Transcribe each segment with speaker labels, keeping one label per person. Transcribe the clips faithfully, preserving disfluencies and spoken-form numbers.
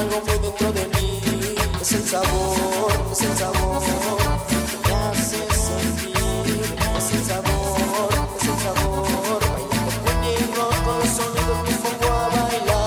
Speaker 1: algo muy dentro de mí. Es el sabor, es el sabor que me hace sentir. Es el sabor, es el sabor. Bailando puño con los sonidos me pongo a bailar.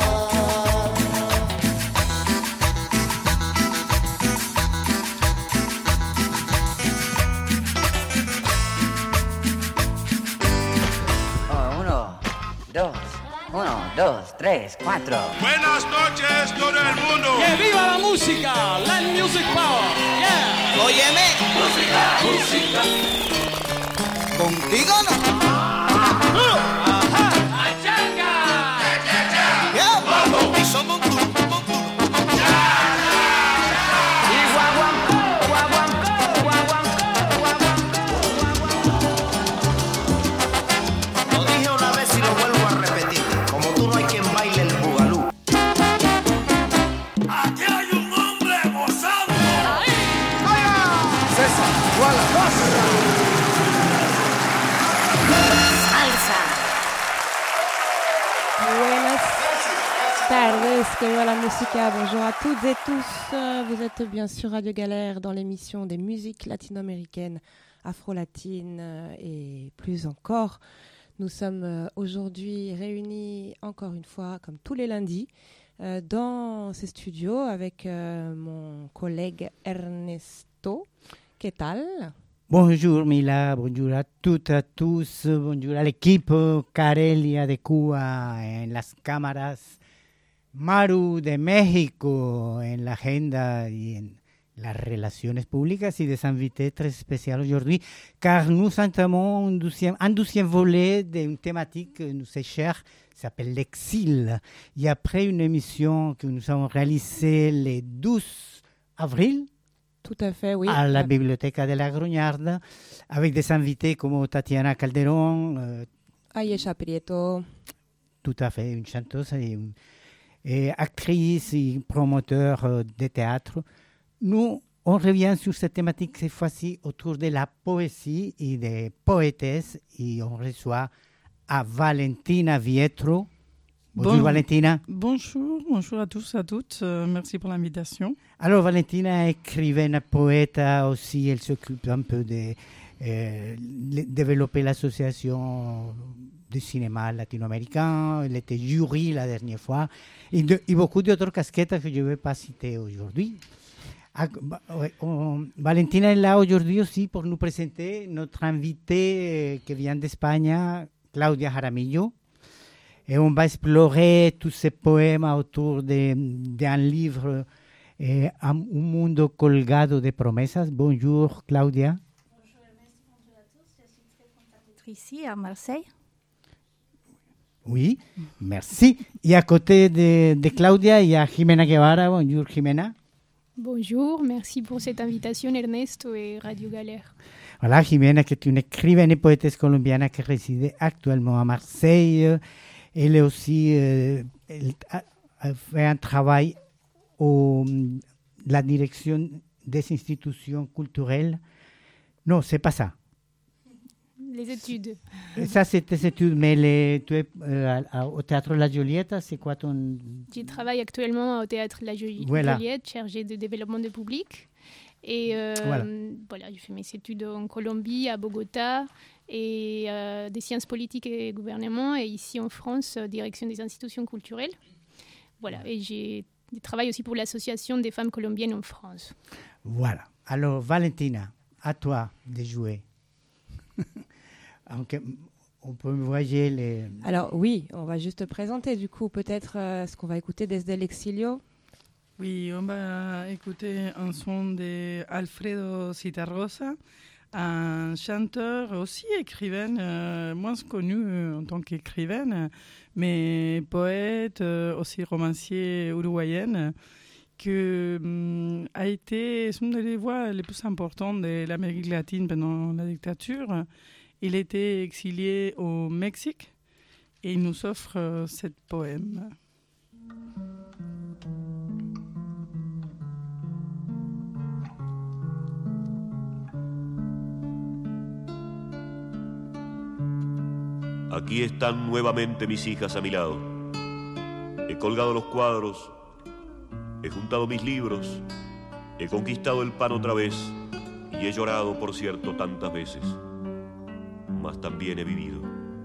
Speaker 2: Oh, uno, dos, uno, dos, tres, cuatro.
Speaker 3: Buenas noches, todo el mundo.
Speaker 4: ¡Que viva la música! ¡Land Music Power! ¡Yeah!
Speaker 5: Óyeme.
Speaker 4: Música, música.
Speaker 5: Contigo no.
Speaker 4: ¡Ajá! ¡Achanga!
Speaker 5: Yeah. Vamos. Y somos un club, un club.
Speaker 4: Y guaguancó, guaguancó, guaguancó, guaguancó.
Speaker 5: Lo dije una vez y lo vuelvo a repetir. Como tú no hay quien baile el bugalú.
Speaker 3: Aquí hay un hombre gozando.
Speaker 5: César, igual a dos.
Speaker 6: Buenas tardes, que viva la musica. Bonjour à toutes et tous. Euh, Vous êtes bien sur Radio Galère dans l'émission des musiques latino-américaines, afro-latines euh, et plus encore. Nous sommes euh, aujourd'hui réunis encore une fois, comme tous les lundis, euh, dans ces studios avec euh, mon collègue Ernesto. ¿Qué tal?
Speaker 7: Bonjour Mila, bonjour a toutes, a tous, bonjour al equipo, Carelia de Cuba en las cámaras, Maru de México en la agenda y en las relaciones públicas et des invités très spéciaux aujourd'hui, car nous entamons un douzième, un douzième volet d'une thématique qui nous est chère, qui s'appelle l'exil. Et après une émission que nous avons réalisée le douze avril,
Speaker 6: Tout à fait, oui.
Speaker 7: à la Biblioteca de la Grognarde, avec des invités comme Tatiana Calderón, euh,
Speaker 6: Ayesha Prieto.
Speaker 7: tout à fait, une chanteuse et, une, et actrice et promoteur euh, de théâtre. Nous, on revient sur cette thématique cette fois-ci autour de la poésie et des poétesses et on reçoit à Valentina Vietro. Bonjour
Speaker 8: Bon,
Speaker 7: Valentina.
Speaker 8: Bonjour, bonjour à tous, à toutes. Euh, merci pour l'invitation.
Speaker 7: Alors Valentina est écrivaine, poète aussi, elle s'occupe un peu de euh, le- développer l'association du cinéma latino-américain, elle était jury la dernière fois, et, de, et beaucoup d'autres casquettes que je ne vais pas citer aujourd'hui. Ah, bah, ouais, on- Valentina est là aujourd'hui aussi pour nous présenter notre invitée euh, qui vient d'Espagne, Claudia Jaramillo. Et on va explorer tous ces poèmes autour de- d'un livre, eh, Un mundo colgado de promesas. Bonjour Claudia.
Speaker 9: Ici à Marseille.
Speaker 7: Oui, merci. Et à côté de, de Claudia, il y a Jimena Guevara. Bonjour Jimena.
Speaker 9: Bonjour, merci pour cette invitation Ernesto et Radio Galère.
Speaker 7: Voilà, Jimena, qui est une écrivaine et poétesse colombienne qui réside actuellement à Marseille. Elle est aussi euh, elle a, a fait un travail au la direction des institutions culturelles. Non, c'est pas ça.
Speaker 9: Les études.
Speaker 7: Ça, c'est tes études, mais les, tu es euh, à- au Théâtre La Joliette, c'est quoi ton...
Speaker 9: Je travaille actuellement au Théâtre La Joli-
Speaker 7: Voilà.
Speaker 9: Joliette, chargée de développement de public. Et euh,
Speaker 7: Voilà.
Speaker 9: voilà, j'ai fait mes études en Colombie, à Bogota, et euh, des sciences politiques et gouvernement, et ici en France, euh, direction des institutions culturelles. Voilà, et j'ai je travaille aussi pour l'association des femmes colombiennes en France.
Speaker 7: Voilà. Alors, Valentina, à toi de jouer. Donc, on peut voyager les...
Speaker 6: Alors oui, on va juste présenter du coup peut-être euh, ce qu'on va écouter Desde el Exilio.
Speaker 8: Oui, on va écouter un son de Alfredo Citarrosa, un chanteur aussi écrivaine, euh, moins connu euh, en tant qu'écrivaine, mais poète, euh, aussi romancier uruguayenne, qui hum, a été une des voix les plus importantes de l'Amérique latine pendant la dictature. Il était exilé au Mexique et il nous offre euh, ce poème.
Speaker 10: Aquí están nuevamente mis hijas a mi lado. He colgado los cuadros He juntado mis libros, he conquistado el pan otra vez y he llorado, por cierto, tantas veces, mas también he vivido.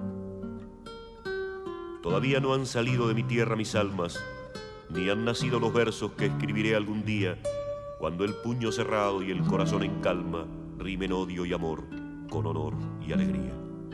Speaker 10: Todavía no han salido de mi tierra mis almas, ni han nacido los versos que escribiré algún día, cuando el puño cerrado y el corazón en calma rimen odio y amor con honor y alegría.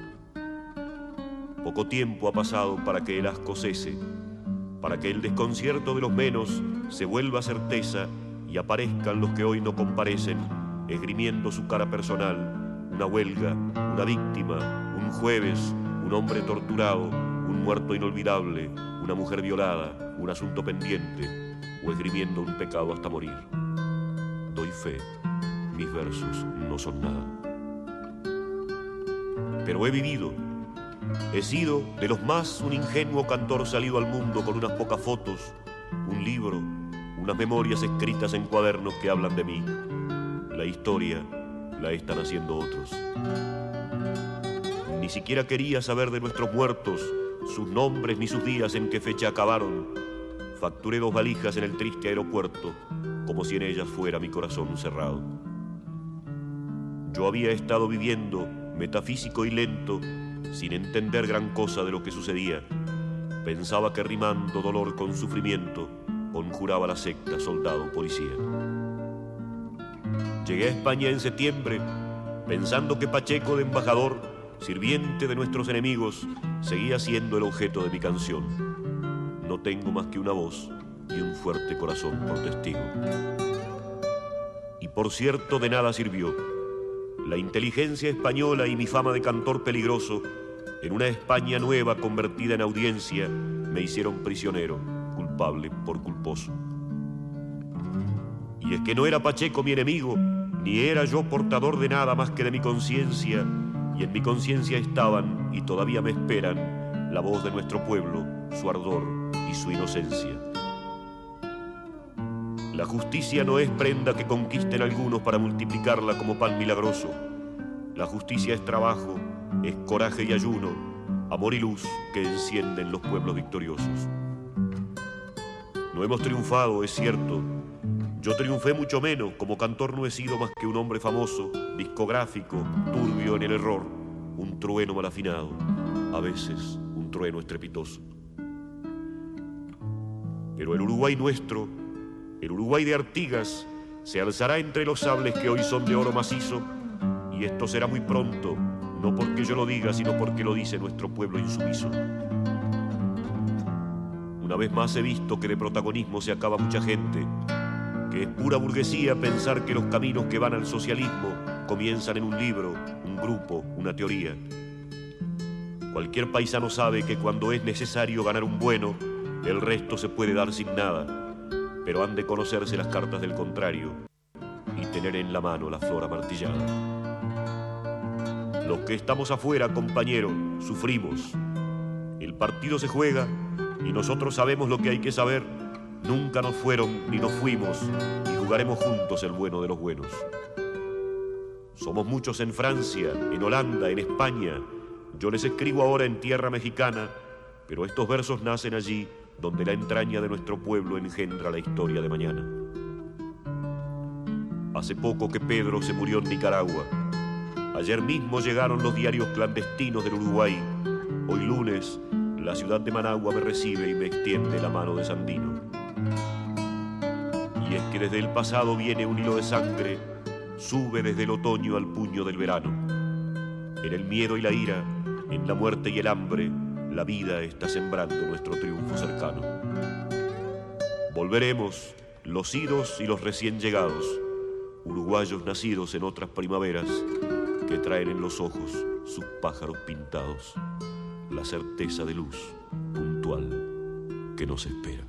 Speaker 10: Poco tiempo ha pasado para que el asco cese, para que el desconcierto de los menos se vuelva certeza y aparezcan los que hoy no comparecen, esgrimiendo su cara personal, una huelga, una víctima, un jueves, un hombre torturado, un muerto inolvidable, una mujer violada, un asunto pendiente, o esgrimiendo un pecado hasta morir. Doy fe, mis versos no son nada. Pero he vivido, he sido de los más un ingenuo cantor salido al mundo con unas pocas fotos, un libro, unas memorias escritas en cuadernos que hablan de mí. La historia la están haciendo otros. Ni siquiera quería saber de nuestros muertos, sus nombres ni sus días en qué fecha acabaron. Facturé dos valijas en el triste aeropuerto, como si en ellas fuera mi corazón cerrado. Yo había estado viviendo, metafísico y lento, sin entender gran cosa de lo que sucedía. Pensaba que rimando dolor con sufrimiento, conjuraba la secta soldado-policía. Llegué a España en septiembre, pensando que Pacheco de embajador, sirviente de nuestros enemigos, seguía siendo el objeto de mi canción. No tengo más que una voz y un fuerte corazón por testigo. Y por cierto, de nada sirvió. La inteligencia española y mi fama de cantor peligroso, en una España nueva convertida en audiencia, me hicieron prisionero, culpable por culposo. Y es que no era Pacheco mi enemigo, ni era yo portador de nada más que de mi conciencia, y en mi conciencia estaban, y todavía me esperan, la voz de nuestro pueblo, su ardor y su inocencia. La justicia no es prenda que conquisten algunos para multiplicarla como pan milagroso. La justicia es trabajo, es coraje y ayuno, amor y luz que encienden los pueblos victoriosos. No hemos triunfado, es cierto. Yo triunfé mucho menos, como cantor no he sido más que un hombre famoso, discográfico, turbio en el error, un trueno mal afinado, a veces un trueno estrepitoso. Pero el Uruguay nuestro, el Uruguay de Artigas, se alzará entre los sables que hoy son de oro macizo, y esto será muy pronto, no porque yo lo diga, sino porque lo dice nuestro pueblo insumiso. Una vez más he visto que de protagonismo se acaba mucha gente, que es pura burguesía pensar que los caminos que van al socialismo comienzan en un libro, un grupo, una teoría. Cualquier paisano sabe que cuando es necesario ganar un bueno, el resto se puede dar sin nada, pero han de conocerse las cartas del contrario y tener en la mano la flor amartillada. Los que estamos afuera, compañero, sufrimos. El partido se juega y nosotros sabemos lo que hay que saber. Nunca nos fueron ni nos fuimos y jugaremos juntos el bueno de los buenos. Somos muchos en Francia, en Holanda, en España. Yo les escribo ahora en tierra mexicana, pero estos versos nacen allí donde la entraña de nuestro pueblo engendra la historia de mañana. Hace poco que Pedro se murió en Nicaragua. Ayer mismo llegaron los diarios clandestinos del Uruguay. Hoy lunes, la ciudad de Managua me recibe y me extiende la mano de Sandino. Y es que desde el pasado viene un hilo de sangre, sube desde el otoño al puño del verano. En el miedo y la ira, en la muerte y el hambre, la vida está sembrando nuestro triunfo cercano. Volveremos, los idos y los recién llegados, uruguayos nacidos en otras primaveras, que traen en los ojos sus pájaros pintados, la certeza de luz puntual que nos espera.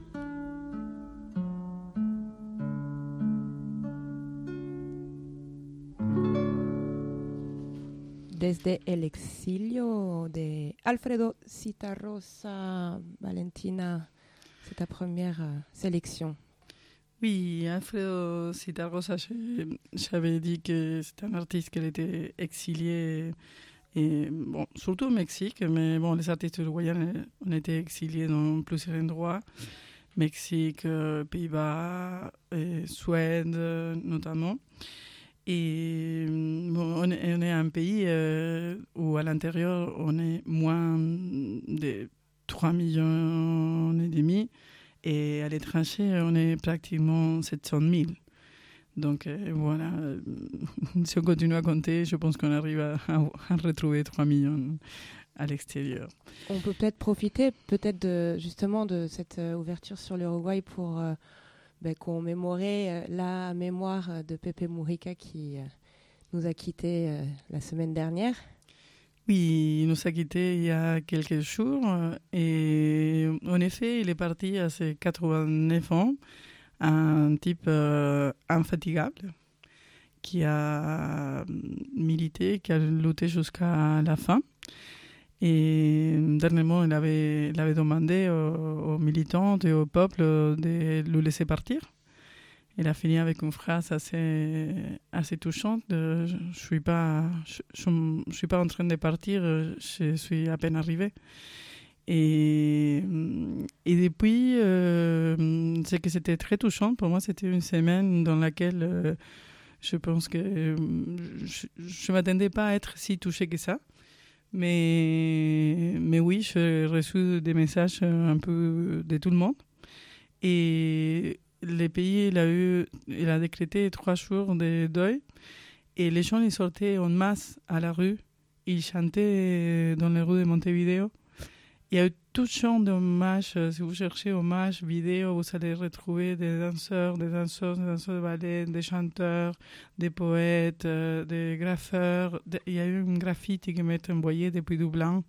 Speaker 6: Desde el exilio de Alfredo Citarrosa, Valentina, c'est ta première euh, sélection.
Speaker 8: Oui, Alfredo Citarrosa, j'avais dit que c'était un artiste qui était exilié, et, bon, surtout au Mexique, mais bon, les artistes uruguayens ont été exiliés dans plusieurs endroits. Mexique, euh, Pays-Bas, et Suède euh, notamment. Et bon, on, est, on est un pays euh, où à l'intérieur on est moins de trois millions et demi et à l'étranger on est pratiquement sept cent mille. Donc euh, voilà, si on continue à compter, je pense qu'on arrive à, à, à retrouver trois millions à l'extérieur.
Speaker 6: On peut peut-être profiter peut-être de, justement de cette euh, ouverture sur l'Uruguay pour euh, ben, commémorer euh, la mémoire de Pepe Mujica qui euh, nous a quittés euh, la semaine dernière.
Speaker 8: Oui, il nous a quittés il y a quelques jours et en effet, il est parti à ses quatre-vingt-neuf ans, un type euh, infatigable qui a milité, qui a lutté jusqu'à la fin. Et dernièrement, il avait, il avait demandé aux, aux militants et au peuple de le laisser partir. Il a fini avec une phrase assez, assez touchante. De, je ne suis pas, je, je, je suis pas en train de partir, je suis à peine arrivé. Et, et depuis, euh, c'est que c'était très touchant. Pour moi, c'était une semaine dans laquelle euh, je pense que je ne m'attendais pas à être si touchée que ça. Mais, mais oui, j'ai reçu des messages un peu de tout le monde. Et le pays, il a, eu, il a décrété trois jours de deuil. Et les gens, ils sortaient en masse à la rue. Ils chantaient dans les rues de Montevideo. Il y a eu tout genre d'hommages. Si vous cherchez hommages vidéo, vous allez retrouver des danseurs, des danseurs, des danseurs de ballet, des chanteurs, des poètes, euh, des graffeurs. Il y a eu un graffiti qui m'a été envoyé depuis Dublin.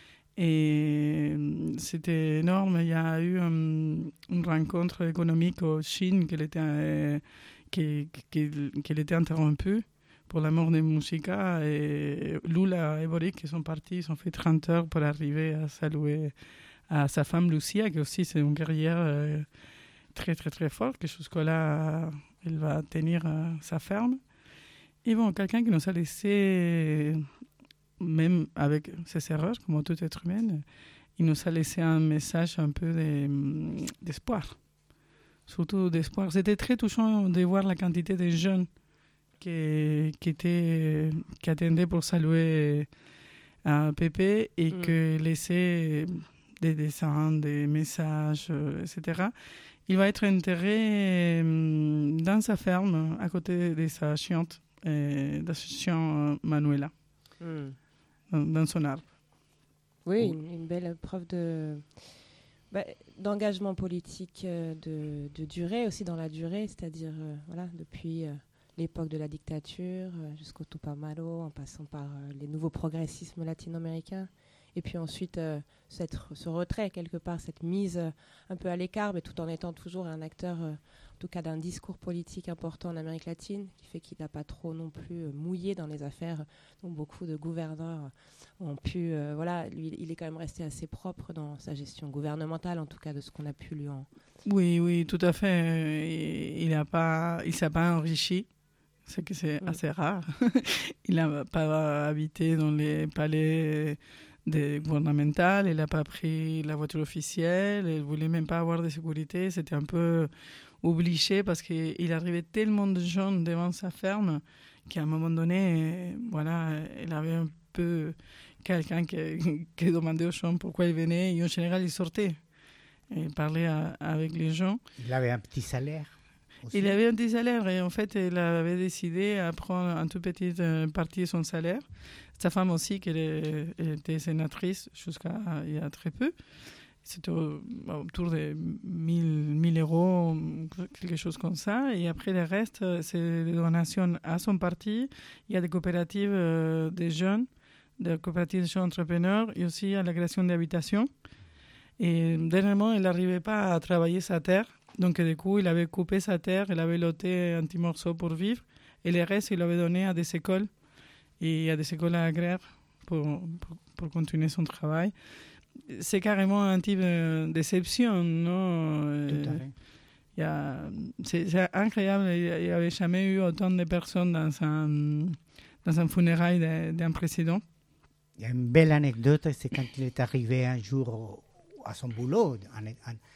Speaker 8: Et c'était énorme. Il y a eu um, une rencontre économique au Chine qui était, euh, qui, qui, qui était interrompue pour la mort de Mujica. Et Lula et Boric qui sont partis, ils ont fait trente heures pour arriver à saluer à sa femme Lucia, qui aussi c'est une guerrière euh, très très très forte, que jusque-là elle va tenir euh, sa ferme. Et bon, quelqu'un qui nous a laissé, même avec ses erreurs, comme tout être humain, il nous a laissé un message un peu de, d'espoir. Surtout d'espoir. C'était très touchant de voir la quantité de jeunes qui, qui, étaient, qui attendaient pour saluer à Pepe et mm. qui laissaient des dessins, des messages, euh, et cetera. Il va être enterré euh, dans sa ferme, à côté de sa chiante, euh, de sa chiante Manuela. Mm. Dans son arbre.
Speaker 6: Oui, une, une belle preuve de, bah, d'engagement politique, euh, de, de durée, aussi dans la durée, c'est-à-dire euh, voilà, depuis euh, l'époque de la dictature euh, jusqu'au Tupamaro, en passant par euh, les nouveaux progressismes latino-américains, et puis ensuite euh, cette, ce retrait quelque part, cette mise euh, un peu à l'écart, mais tout en étant toujours un acteur, euh, en tout cas d'un discours politique important en Amérique latine, qui fait qu'il n'a pas trop non plus euh, mouillé dans les affaires dont beaucoup de gouverneurs ont pu, euh, voilà, lui, il est quand même resté assez propre dans sa gestion gouvernementale, en tout cas de ce qu'on a pu lui en...
Speaker 8: Oui, oui, tout à fait. Il n'a pas, il s'est pas enrichi. C'est que c'est oui. assez rare. Il n'a pas habité dans les palais de gouvernemental, il n'a pas pris la voiture officielle, il ne voulait même pas avoir de sécurité. C'était un peu obligé parce qu'il arrivait tellement de gens devant sa ferme qu'à un moment donné, voilà, il avait un peu quelqu'un qui, qui demandait aux gens pourquoi il venait, et en général, il sortait et parlait à, avec les gens.
Speaker 7: Il avait un petit salaire aussi.
Speaker 8: Il avait un petit salaire et en fait, il avait décidé à prendre une toute petite partie de son salaire. Sa femme aussi, qui était sénatrice jusqu'à il y a très peu. C'était autour de mille euros, quelque chose comme ça. Et après, le reste, c'est des donations à son parti. Il y a des coopératives euh, des jeunes, des coopératives de jeunes entrepreneurs et aussi à la création d'habitations. Et dernièrement, il n'arrivait pas à travailler sa terre. Donc, du coup, il avait coupé sa terre, il avait loté un petit morceau pour vivre. Et le reste, il l'avait donné à des écoles et à des écoles agraires pour, pour, pour continuer son travail. C'est carrément un type de déception, non?
Speaker 7: Tout à fait.
Speaker 8: Il y a, c'est, c'est incroyable, il n'y avait jamais eu autant de personnes dans un, dans un funérail de, d'un président.
Speaker 7: Il y a une belle anecdote, c'est quand il est arrivé un jour à son boulot, en, en,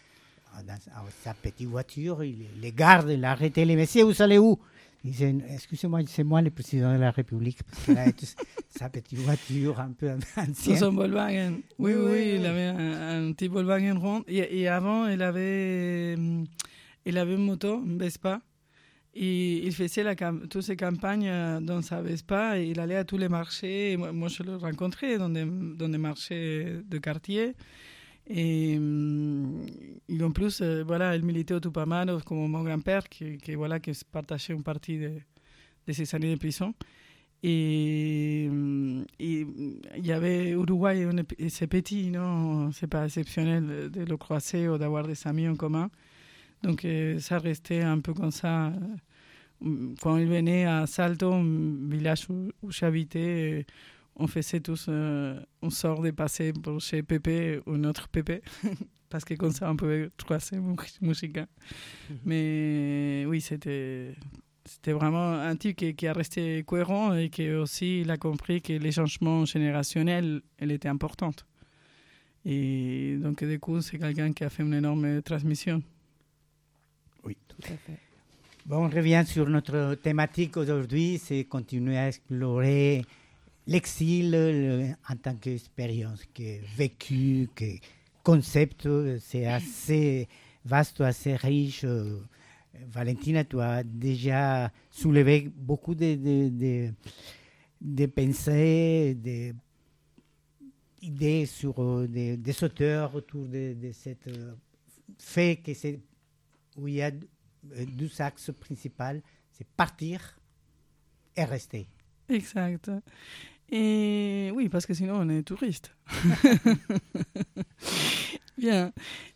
Speaker 7: dans sa petite voiture, il, les gardes, il a arrêté les messieurs, vous allez où? Il disait, excusez-moi, c'est moi le président de la République, parce qu'il a sa petite voiture un peu ancienne.
Speaker 8: Son Volkswagen. Oui, oui,
Speaker 7: Oui,
Speaker 8: oui,
Speaker 7: oui,
Speaker 8: il
Speaker 7: oui.
Speaker 8: avait un, un petit Volkswagen rond. Et, et avant, il avait, il avait une moto, une Vespa. Et il faisait la cam- toutes ses campagnes dans sa Vespa. Et il allait à tous les marchés. Et moi, moi, je le rencontrais dans des, dans des marchés de quartier. Et, et en plus, euh, voilà, il militait au Tupamaros comme mon grand-père, qui, qui, voilà, qui partageait une partie de, de ses années de prison. Et, et il y avait Uruguay, c'est petit, non, c'est pas exceptionnel de le croiser ou d'avoir des amis en commun. Donc euh, ça restait un peu comme ça. Quand il venait à Salto, un village où, où j'habitais, on faisait tous euh, une sorte de passer pour chez Pépé ou notre Pépé, parce que comme ça on pouvait croiser musique. Mm-hmm. Mais oui, c'était, c'était vraiment un type qui, qui a resté cohérent et qui aussi il a compris que les changements générationnels elle étaient importants. Et donc du coup, c'est quelqu'un qui a fait une énorme transmission.
Speaker 7: Oui, tout à fait. Bon, on revient sur notre thématique aujourd'hui, c'est continuer à explorer l'exil le, en tant qu'expérience, que vécu, que concept, c'est assez vaste, assez riche. Valentina, tu as déjà soulevé beaucoup de, de, de, de pensées, d'idées sur des, des auteurs autour de, de cette fait que c'est où il y a deux axes principaux, c'est partir et rester.
Speaker 8: Exact. Et oui, parce que sinon on est touriste. Bien.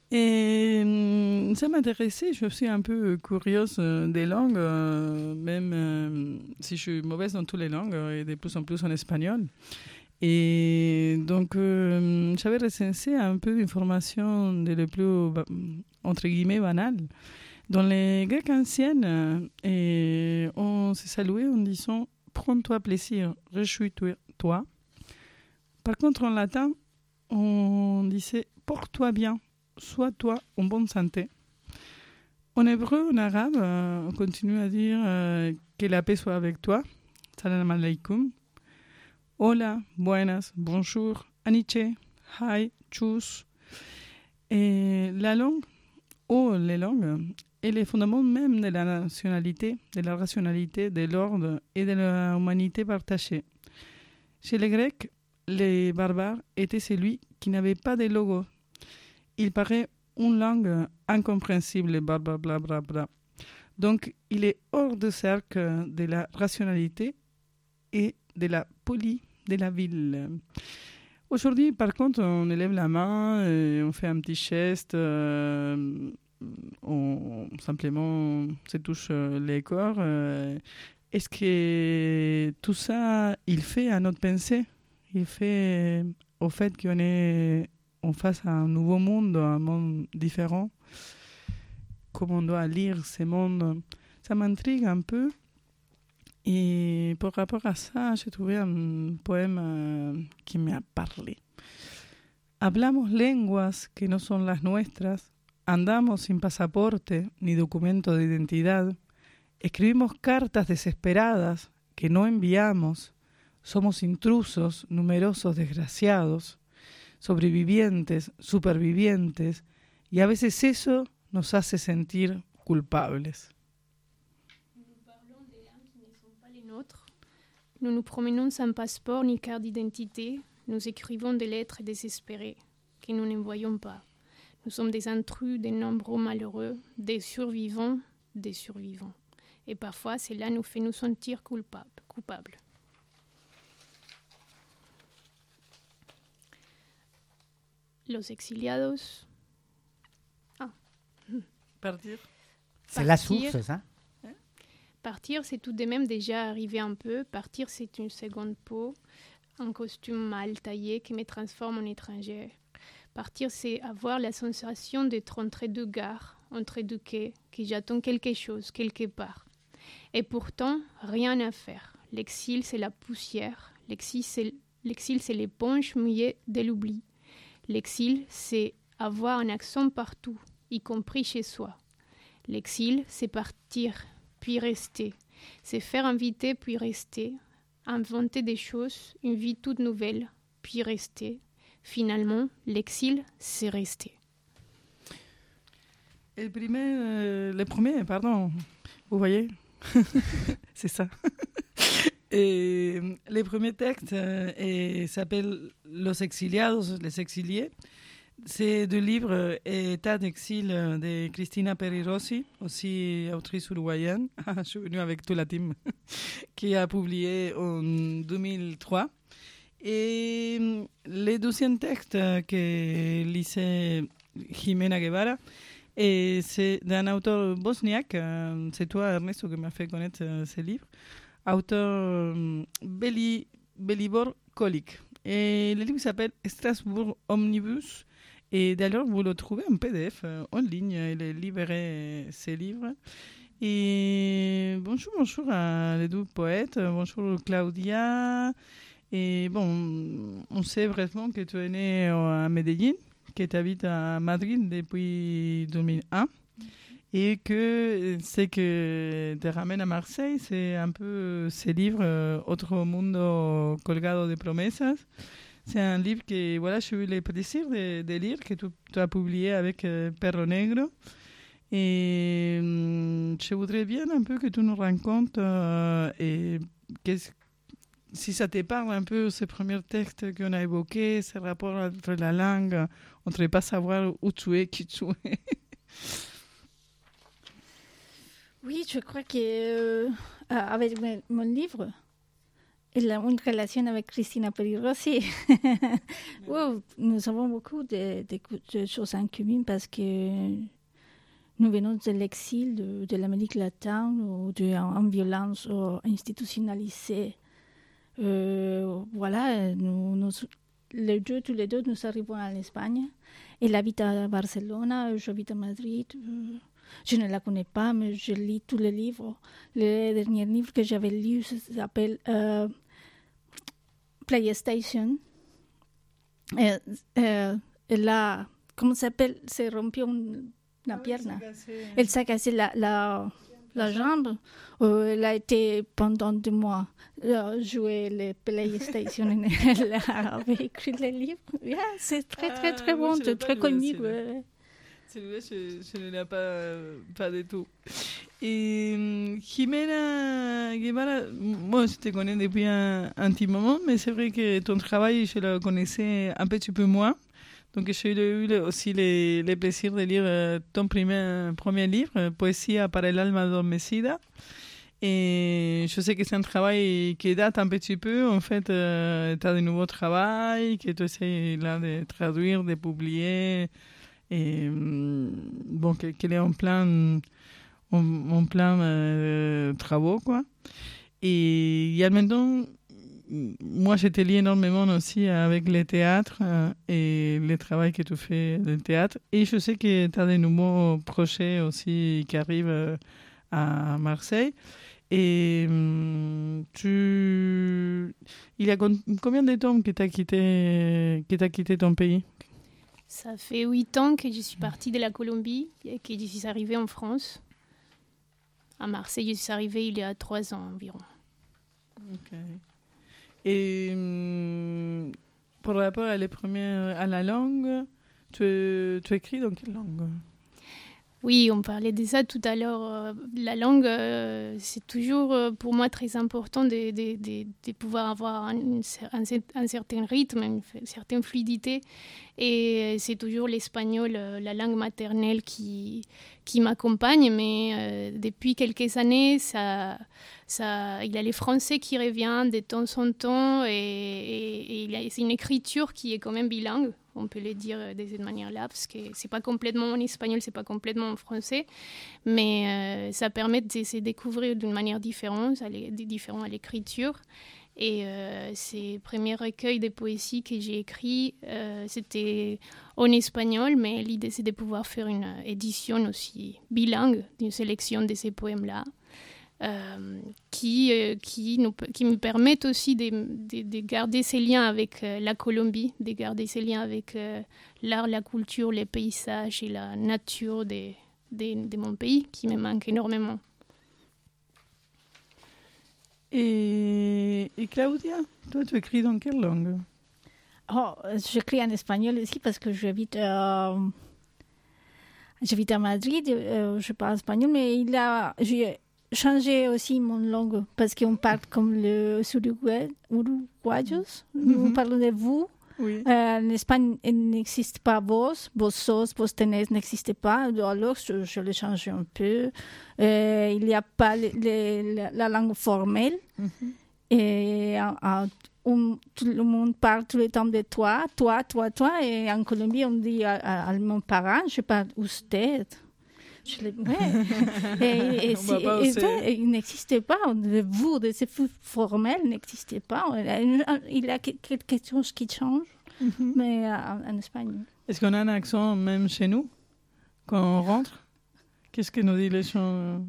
Speaker 8: Et ça m'intéressait, je suis un peu curieuse des langues, même euh, si je suis mauvaise dans toutes les langues, et de plus en plus en espagnol. Et donc, euh, j'avais recensé un peu d'informations de le plus, entre guillemets, banal. Dans les Grecs anciennes, et on s'est salué en disant « Prends-toi plaisir, réjouis-toi ». Par contre, en latin, on disait « Porte-toi bien, sois-toi en bonne santé ». En hébreu, en arabe, on continue à dire euh, « Que la paix soit avec toi ». Salam alaikum. Hola, buenas, bonjour, aniche, hi, tchuss. Et la langue, ou les langues, est le fondement même de la nationalité, de la rationalité, de l'ordre et de l'humanité partagée. Chez les Grecs, les barbares étaient celui qui n'avait pas de logo. Il paraît une langue incompréhensible, blablabla. Donc, il est hors de cercle de la rationalité et de la polie de la ville. Aujourd'hui, par contre, on élève la main, et on fait un petit geste, euh, on simplement se touche les corps. Euh, est-ce que tout ça, il fait à notre pensée? Il fait au fait qu'on est en face à un nouveau monde, un monde différent? Comment on doit lire ce monde? Ça m'intrigue un peu. Et par rapport à ça, j'ai trouvé un poème euh, qui m'a parlé. Hablamos lenguas que no son las nuestras, andamos sin pasaporte ni documento de identidad, escribimos cartas desesperadas que no enviamos, somos intrusos, numerosos desgraciados, sobrevivientes, supervivientes, y a veces eso nos hace sentir culpables.
Speaker 9: Nous nous promenons sans passeport ni carte d'identité. Nous écrivons des lettres désespérées que nous n'envoyons pas. Nous sommes des intrus, des nombreux malheureux, des survivants, des survivants. Et parfois, cela nous fait nous sentir coupables. coupables. Los exiliados. Ah.
Speaker 8: Partir.
Speaker 7: C'est la source, ça?
Speaker 9: Partir, c'est tout de même déjà arrivé un peu. Partir, c'est une seconde peau, un costume mal taillé qui me transforme en étranger. Partir, c'est avoir la sensation d'être entre deux gares, entre deux quais, que j'attends quelque chose, quelque part. Et pourtant, rien à faire. L'exil, c'est la poussière. L'exil, c'est, l'exil, c'est l'éponge mouillée de l'oubli. L'exil, c'est avoir un accent partout, y compris chez soi. L'exil, c'est partir, puis rester. C'est faire inviter, puis rester. Inventer des choses, une vie toute nouvelle, puis rester. Finalement, l'exil, c'est rester.
Speaker 8: Le premier, euh, le premier, pardon, vous voyez, c'est ça. Et le premier texte euh, et s'appelle Los exiliados, les exiliés. C'est du livre État d'exil de Cristina Peri Rossi, aussi autrice uruguayenne. Je suis venue avec toute la team, qui a publié en deux mille trois. Et le deuxième texte que lisait Jimena Guevara, et c'est d'un auteur bosniaque, c'est toi Ernesto qui m'a fait connaître ce livre, auteur Beli, Belibor Kolik. Et le livre s'appelle Strasbourg Omnibus. Et d'ailleurs, vous le trouvez en P D F euh, en ligne. Il est libéré, ces livres. Et bonjour, bonjour à les deux poètes. Bonjour Claudia. Et bon, on sait vraiment que tu es née à Medellín, que tu habites à Madrid depuis deux mille un. Et que ce que te ramène à Marseille, c'est un peu ces livres, Otro Mundo Colgado de Promesas. C'est un livre que voilà, j'ai eu le plaisir de, de lire, que tu, tu as publié avec euh, Perro Negro. Et euh, je voudrais bien un peu que tu nous racontes euh, et si ça te parle un peu, ces premiers textes qu'on a évoqués, ce rapport entre la langue, entre ne pas savoir où tu es, qui tu es.
Speaker 11: Oui, je crois que euh, avec mon livre, il a une relation avec Cristina Peri Rossi. Wow, nous avons beaucoup de, de, de choses en commun parce que nous venons de l'exil de, de l'Amérique latine ou d'une violence institutionnalisée. Euh, voilà, nous, nous, les deux, tous les deux, nous arrivons en Espagne. Elle habite à Barcelone, j'habite à Madrid. Je ne la connais pas, mais je lis tous les livres. Le dernier livre que j'avais lu s'appelle euh, PlayStation. Euh, euh, elle a, comment ça s'appelle, s'est rompu une, la ah pierna. Oui, elle s'est cassé la, la, la jambe. Euh, elle a été pendant deux mois euh, jouer le PlayStation. Elle avait écrit les livres. Yeah, c'est très, très, très ah, bon, c'est très connu.
Speaker 8: Celui-là, je, je ne l'ai pas, pas du tout. Et Jimena Guevara, moi, je te connais depuis un, un petit moment, mais c'est vrai que ton travail, je le connaissais un petit peu moins. Donc, j'ai eu aussi le, le plaisir de lire ton premier, premier livre, Poesía para el alma adormecida. Et je sais que c'est un travail qui date un petit peu. En fait, euh, tu as de nouveaux travaux que tu essaies là de traduire, de publier. Et bon, qu'elle est en plein, en, en plein euh, travaux, quoi. Et il y a maintenant, moi, je te lis énormément aussi avec le théâtre euh, et le travail que tu fais dans le théâtre. Et je sais que tu as des nouveaux projets aussi qui arrivent euh, à Marseille. Et tu, il y a combien de temps que tu as quitté, que tu as quitté ton pays?
Speaker 9: Ça fait huit ans que je suis partie de la Colombie et que je suis arrivée en France. À Marseille, je suis arrivée il y a trois ans environ.
Speaker 8: Ok. Et hum, par rapport à, les premières, à la langue, tu, tu écris dans quelle langue?
Speaker 9: Oui, on parlait de ça tout à l'heure. La langue, euh, c'est toujours euh, pour moi très important de, de, de, de pouvoir avoir un, un, un certain rythme, une certaine fluidité. Et c'est toujours l'espagnol, la langue maternelle qui, qui m'accompagne. Mais euh, depuis quelques années, ça, ça, il y a le français qui revient de temps en temps. Et, et, et il y a, c'est une écriture qui est quand même bilingue. On peut le dire de cette manière-là, parce que c'est pas complètement en espagnol, c'est pas complètement en français, mais euh, ça permet de se découvrir d'une manière différente, différente à l'écriture. Et euh, ces premiers recueils de poésie que j'ai écrits, euh, c'était en espagnol, mais l'idée c'est de pouvoir faire une édition aussi bilingue d'une sélection de ces poèmes-là. euh, qui, euh, qui, nous, qui me permettent aussi de, de, de garder ces liens avec euh, la Colombie, de garder ces liens avec euh, l'art, la culture, les paysages et la nature de, de, de mon pays, qui me manque énormément.
Speaker 8: Et, et Claudia, toi, tu écris dans quelle langue?
Speaker 11: Oh, j'écris en espagnol aussi parce que j'habite, euh, j'habite à Madrid, euh, je parle espagnol, mais il a, j'ai changé aussi mon langue parce qu'on parle comme les Uruguay, Uruguayos, mm-hmm. Nous parlons de vous. Oui. Euh, en Espagne, il n'existe pas vos, vos sos, vos tenez n'existent pas, alors je, je le change un peu. Euh, il n'y a pas le, le, la, la langue formelle. Mm-hmm. Et euh, on, tout le monde parle tout le temps de toi, toi, toi, toi. Et en Colombie, on dit à, à, à mon parent, je parle usted. Je le, ouais. et, et, si, et, et, il n'existait pas, le vous de ce formel n'existait pas. Il y a quelque chose qui change, mm-hmm. mais en, en Espagne.
Speaker 8: Est-ce qu'on a un accent même chez nous quand on rentre? Qu'est-ce que nous dit les gens?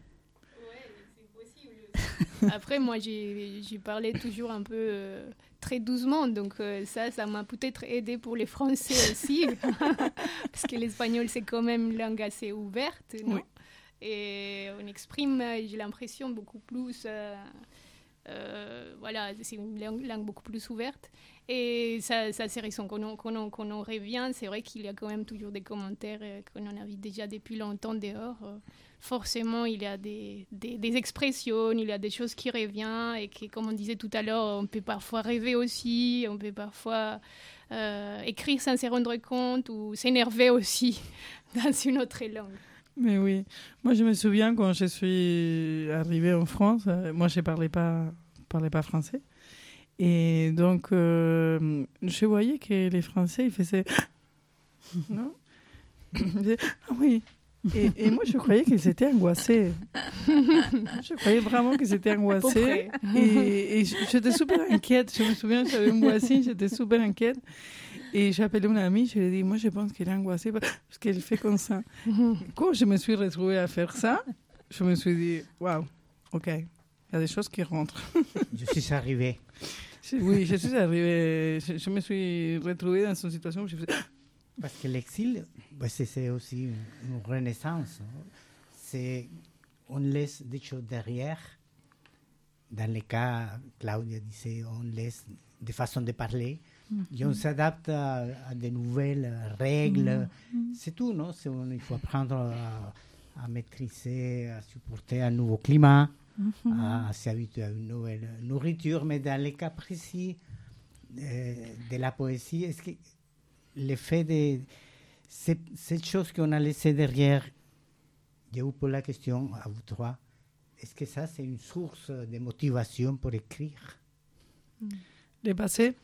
Speaker 9: Après, moi, j'ai, j'ai parlé toujours un peu euh, très doucement, donc euh, ça, ça m'a peut-être aidé pour les Français aussi, parce que l'espagnol, c'est quand même une langue assez ouverte, non? Oui. Et on exprime, j'ai l'impression, beaucoup plus... Euh, euh, voilà, c'est une langue, langue beaucoup plus ouverte. Et ça, ça c'est récent. Quand on, quand, on, quand on revient, c'est vrai qu'il y a quand même toujours des commentaires euh, qu'on en a vu déjà depuis longtemps dehors. Euh, forcément, il y a des, des, des expressions, il y a des choses qui reviennent et que, comme on disait tout à l'heure, on peut parfois rêver aussi, on peut parfois euh, écrire sans se rendre compte ou s'énerver aussi dans une autre langue.
Speaker 8: Mais oui, moi je me souviens quand je suis arrivée en France, euh, moi je ne parlais pas, parlais pas français. Et donc, euh, je voyais que les Français, ils faisaient... non? Ah oui. Et, et moi, je croyais qu'ils étaient angoissés. Je croyais vraiment qu'ils étaient angoissés. Et, et j'étais super inquiète. Je me souviens, j'avais une voisine, j'étais super inquiète. Et j'ai appelé une amie, je lui ai dit, moi, je pense qu'elle est angoissée parce qu'elle fait comme ça. Quand je me suis retrouvée à faire ça, je me suis dit, waouh, ok, il y a des choses qui rentrent.
Speaker 7: Je suis arrivée.
Speaker 8: Oui, je suis arrivée. Je, je me suis retrouvée dans une situation où je faisais...
Speaker 7: Parce que l'exil, bah c'est, c'est aussi une, une renaissance. Hein. C'est, on laisse des choses derrière. Dans le cas, Claudia disait, on laisse des façons de parler. Mm-hmm. Et on s'adapte à, à de nouvelles règles. Mm-hmm. C'est tout, non? C'est, on, il faut apprendre à, à maîtriser, à supporter un nouveau climat. Mm-hmm. à s'habituer à une nouvelle nourriture, mais dans les cas précis euh, de la poésie, est-ce que l'effet de cette, cette chose qu'on a laissée derrière, je vous pose la question à vous trois, est-ce que ça c'est une source de motivation pour écrire?
Speaker 8: Le passé?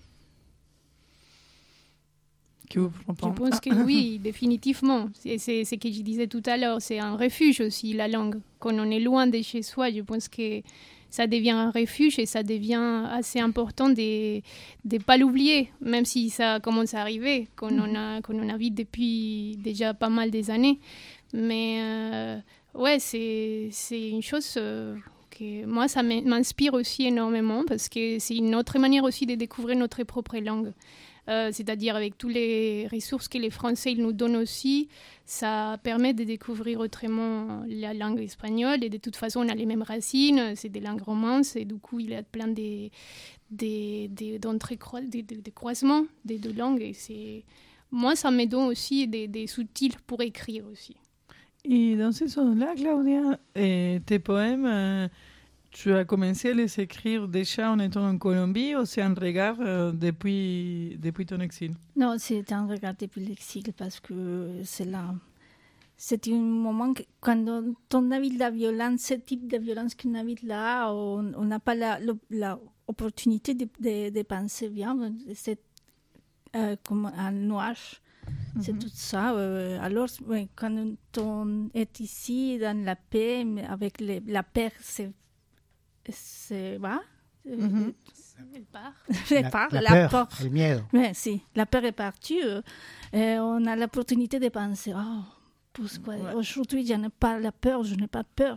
Speaker 9: Je pense que oui, définitivement. C'est, c'est ce que je disais tout à l'heure, c'est un refuge aussi, la langue. Quand on est loin de chez soi, je pense que ça devient un refuge et ça devient assez important de ne pas l'oublier, même si ça commence à arriver, qu'on on a, qu'on on habite depuis déjà pas mal des années. Mais euh, ouais, c'est, c'est une chose euh, que moi, ça m'inspire aussi énormément parce que c'est une autre manière aussi de découvrir notre propre langue. Euh, c'est-à-dire avec toutes les ressources que les Français ils nous donnent aussi, ça permet de découvrir autrement la langue espagnole. Et de toute façon, on a les mêmes racines, c'est des langues romances, et du coup, il y a plein de, de, de, de, de, de croisements des deux langues. Et c'est... moi, ça me donne aussi des, des outils pour écrire aussi.
Speaker 8: Et dans ce sens-là, Claudia, et tes poèmes... Euh... Tu as commencé à les écrire déjà en étant en Colombie ou c'est un regard euh, depuis, depuis ton exil?
Speaker 11: Non, c'est un regard depuis l'exil parce que c'est là. C'est un moment que, quand on, on habite la violence, ce type de violence qu'on habite là, on n'a pas l'opportunité de, de, de penser bien. C'est euh, comme un nuage. Mm-hmm. C'est tout ça. Euh, alors, ouais, quand on est ici, dans la paix, avec les, la paix, c'est c'est va
Speaker 9: mm-hmm. Elle part.
Speaker 11: Elle
Speaker 7: la,
Speaker 11: part.
Speaker 7: La,
Speaker 11: la
Speaker 7: peur,
Speaker 11: peur.
Speaker 7: Le miedo.
Speaker 11: Oui, si. La peur est partie. Euh, on a l'opportunité de penser, oh, pourquoi ouais. Aujourd'hui, je n'ai pas la peur, je n'ai pas peur.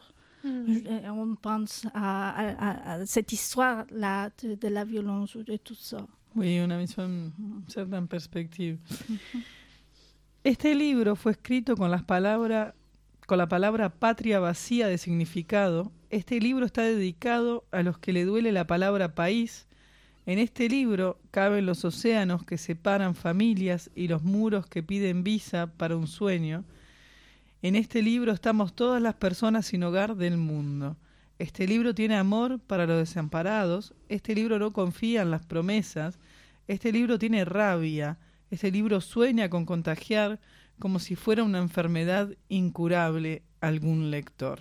Speaker 11: Mm. On pense à, à, à cette histoire-là de, de la violence, de tout ça.
Speaker 8: Oui, una visión, cierta perspectiva. Este libro fue escrito con las palabras, con la palabra patria vacía de significado. Este libro está dedicado a los que le duele la palabra país. En este libro caben los océanos que separan familias y los muros que piden visa para un sueño. En este libro estamos todas las personas sin hogar del mundo. Este libro tiene amor para los desamparados. Este libro no confía en las promesas. Este libro tiene rabia. Este libro sueña con contagiar como si fuera una enfermedad incurable algún lector.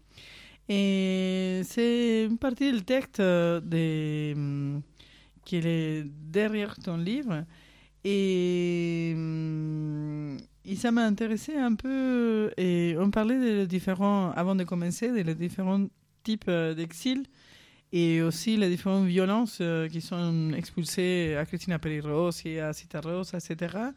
Speaker 8: Euh, c'est une partie du texte de, um, qui est derrière ton livre. Et, um, et ça m'a intéressé un peu. Et on parlait de différents, avant de commencer, des différents types d'exil et aussi les différentes violences euh, qui sont expulsées à Cristina Peri Rossi, à Citarrosa, et cetera.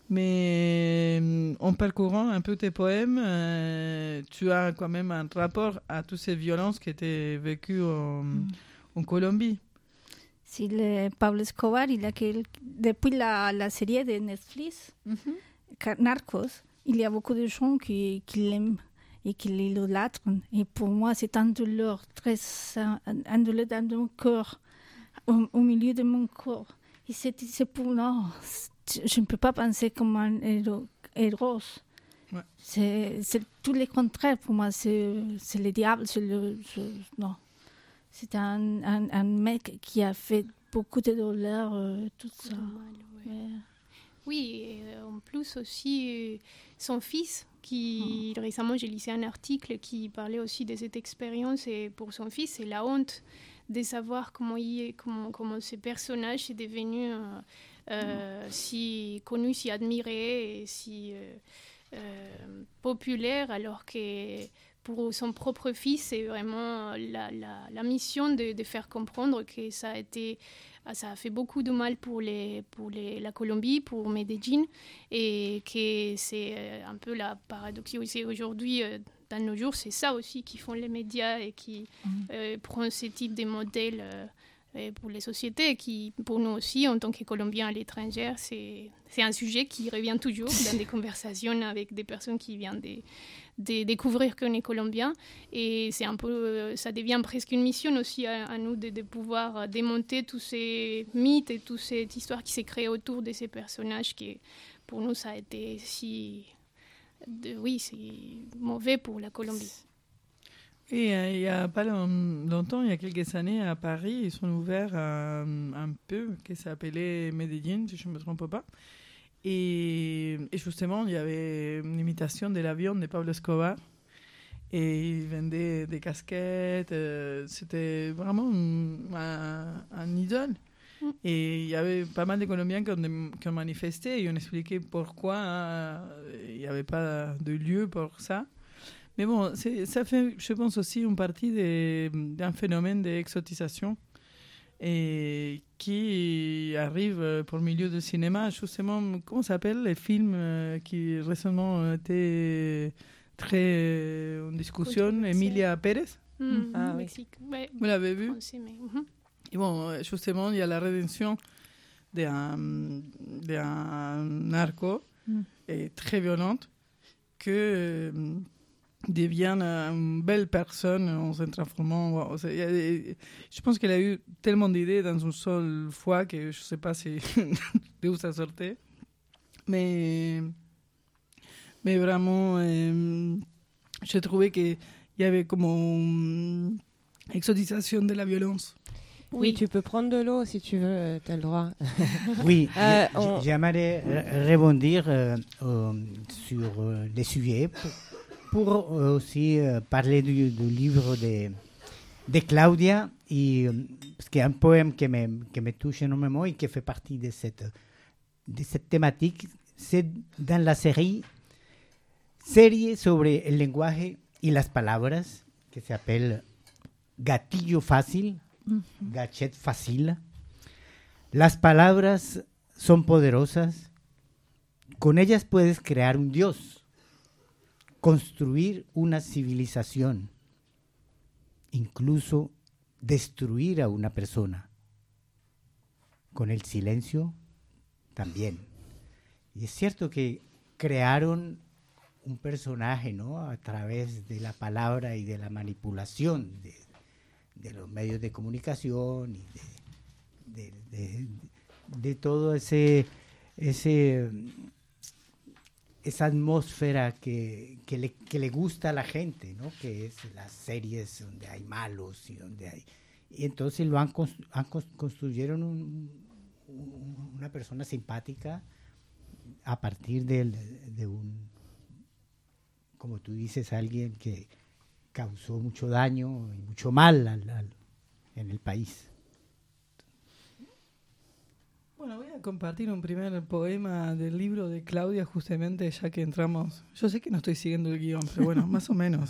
Speaker 8: Mais euh, en parcourant un peu tes poèmes, euh, tu as quand même un rapport à toutes ces violences qui étaient vécues en, mm. en Colombie.
Speaker 11: Si le Pablo Escobar, il a quel... depuis la, la série de Netflix, mm-hmm. Narcos, il y a beaucoup de gens qui, qui l'aiment et qui l'idolâtrent. Et pour moi, c'est un douleur, très, un douleur dans mon cœur, au, au milieu de mon corps. Et c'est, c'est pour moi, je ne peux pas penser comme un héros. héros. Ouais. C'est, c'est tout le contraire pour moi. C'est, c'est le diable. C'est le, je, non. C'est un, un, un mec qui a fait beaucoup de douleur, euh, tout ça.
Speaker 9: Mal, ouais. Ouais. Oui, et en plus aussi, son fils, qui mmh. récemment j'ai lu un article qui parlait aussi de cette expérience, et pour son fils, c'est la honte de savoir comment, il, comment, comment ce personnage est devenu euh, euh, mmh. si connu, si admiré, et si euh, euh, populaire, alors que pour son propre fils, c'est vraiment la, la, la mission de, de faire comprendre que ça a été... Ça a fait beaucoup de mal pour, les, pour les, la Colombie, pour Medellín, et que c'est un peu la paradoxe aussi aujourd'hui, dans nos jours, c'est ça aussi qui font les médias et qui mmh. euh, prennent ce type de modèles euh, pour les sociétés, qui pour nous aussi, en tant que Colombiens à l'étranger, c'est, c'est un sujet qui revient toujours dans des conversations avec des personnes qui viennent de, de découvrir qu'on est Colombien, et c'est un peu, ça devient presque une mission aussi à, à nous de, de pouvoir démonter tous ces mythes et toute cette histoire qui s'est créée autour de ces personnages qui, pour nous, ça a été si, de, oui, c'est mauvais pour la Colombie.
Speaker 8: Et euh, il n'y a pas longtemps, il y a quelques années, à Paris, ils ont ouvert un, un peu qui s'appelait Medellín, si je ne me trompe pas. Et, et justement, il y avait une imitation de l'avion de Pablo Escobar. Et ils vendaient des casquettes. Euh, c'était vraiment un, un, un idole. Mm. Et il y avait pas mal de Colombiens qui ont, qui ont manifesté et ont expliqué pourquoi hein, il n'y avait pas de lieu pour ça. Mais bon, c'est, ça fait, je pense, aussi une partie de, d'un phénomène d'exotisation et qui arrive pour le milieu du cinéma. Justement, comment ça s'appelle les films qui récemment étaient très en discussion? Emilia Pérez.
Speaker 9: Mmh, ah, oui. Mexique. Ouais.
Speaker 8: Vous l'avez vu?
Speaker 9: Aussi, mais... mmh.
Speaker 8: Et bon, justement, il y a la rédemption d'un, d'un narco mmh. et très violente que... devient une belle personne en se transformant. Je pense qu'elle a eu tellement d'idées dans une seule fois que je ne sais pas si d'où ça sortait. Mais, mais vraiment, euh, j'ai trouvé qu'il y avait comme une exotisation de la violence.
Speaker 6: Oui, tu peux prendre de l'eau si tu veux, tu as le droit.
Speaker 7: Oui, euh, on... j'aimerais rebondir euh, euh, sur euh, les sujets pour, pour aussi euh, parler du, du livre de, de Claudia, et, parce qu'il y a un poème qui me, qui me touche énormément et qui fait partie de cette, de cette thématique. C'est dans la série, série sobre el lenguaje y las palabras, que s'appelle Gatillo Fácil, mm-hmm. Gachet Fácil. Las palabras son poderosas. Con ellas puedes crear un dios, construir una civilización, incluso destruir a una persona. Con el silencio también. Y es cierto que crearon un personaje, ¿no?, a través de la palabra y de la manipulación de, de los medios de comunicación y de, de, de, de todo ese, ese esa atmósfera que, que, le, que le gusta a la gente, ¿no?, que es las series donde hay malos y donde hay... Y entonces lo han, constru, han construyeron un, un, una persona simpática a partir de, de un, como tú dices, alguien que causó mucho daño y mucho mal al, al, en el país.
Speaker 8: Bueno, voy a compartir un primer poema del libro de Claudia, justamente ya que entramos. Yo sé que no estoy siguiendo el guión, pero bueno, más o menos.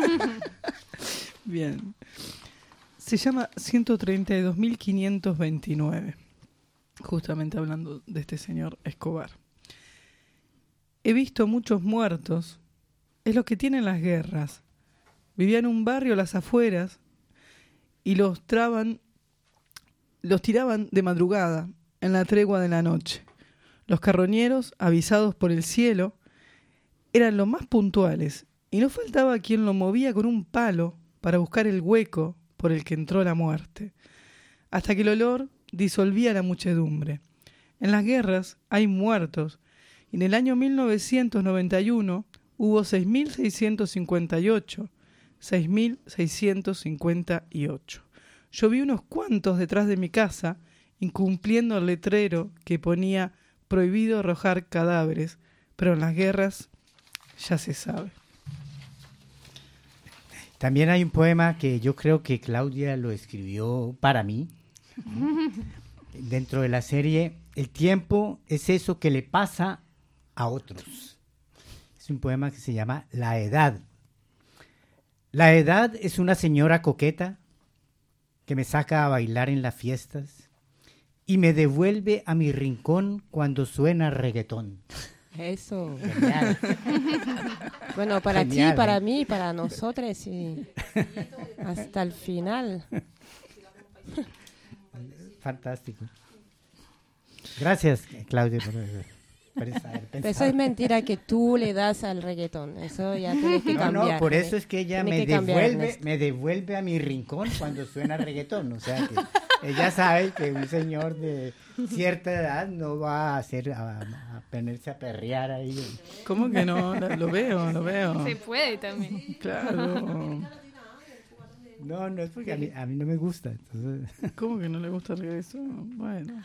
Speaker 8: Bien. Se llama ciento treinta y dos mil quinientos veintinueve, justamente hablando de este señor Escobar. He visto muchos muertos, es lo que tienen las guerras. Vivía en un barrio a las afueras y los traban, los tiraban de madrugada, en la tregua de la noche. Los carroñeros, avisados por el cielo, eran los más puntuales, y no faltaba quien lo movía con un palo para buscar el hueco por el que entró la muerte, hasta que el olor disolvía la muchedumbre. En las guerras hay muertos, y en el año mil novecientos noventa y uno hubo seis mil seiscientos cincuenta y ocho. seis mil seiscientos cincuenta y ocho. Yo vi unos cuantos detrás de mi casa, incumpliendo el letrero que ponía prohibido arrojar cadáveres, pero en las guerras ya se sabe.
Speaker 7: También hay un poema que yo creo que Claudia lo escribió para mí, dentro de la serie El tiempo es eso que le pasa a otros. Es un poema que se llama La edad. La edad es una señora coqueta que me saca a bailar en las fiestas y me devuelve a mi rincón cuando suena reggaetón.
Speaker 6: Eso.
Speaker 7: Genial.
Speaker 6: Bueno, para
Speaker 7: Genial,
Speaker 6: ti, para
Speaker 7: ¿eh?
Speaker 6: mí, para nosotros y hasta el final.
Speaker 7: Fantástico. Gracias, Claudia, por, por esa,
Speaker 6: Pero eso es mentira que tú le das al reggaetón. Eso ya tienes que
Speaker 7: no,
Speaker 6: cambiar.
Speaker 7: No, por
Speaker 6: tienes,
Speaker 7: eso es que ella me
Speaker 6: que cambiar,
Speaker 7: devuelve,
Speaker 6: Ernesto.
Speaker 7: me devuelve a mi rincón cuando suena reggaetón. O sea que ella sabe que un señor de cierta edad no va a hacer a, a ponerse a perrear ahí.
Speaker 8: ¿Cómo que no? Lo veo, lo veo.
Speaker 9: Se puede también.
Speaker 8: Claro.
Speaker 7: No, no es porque a mí, a mí no me gusta. Entonces...
Speaker 8: ¿Cómo que no le gusta el reggaetón? Bueno.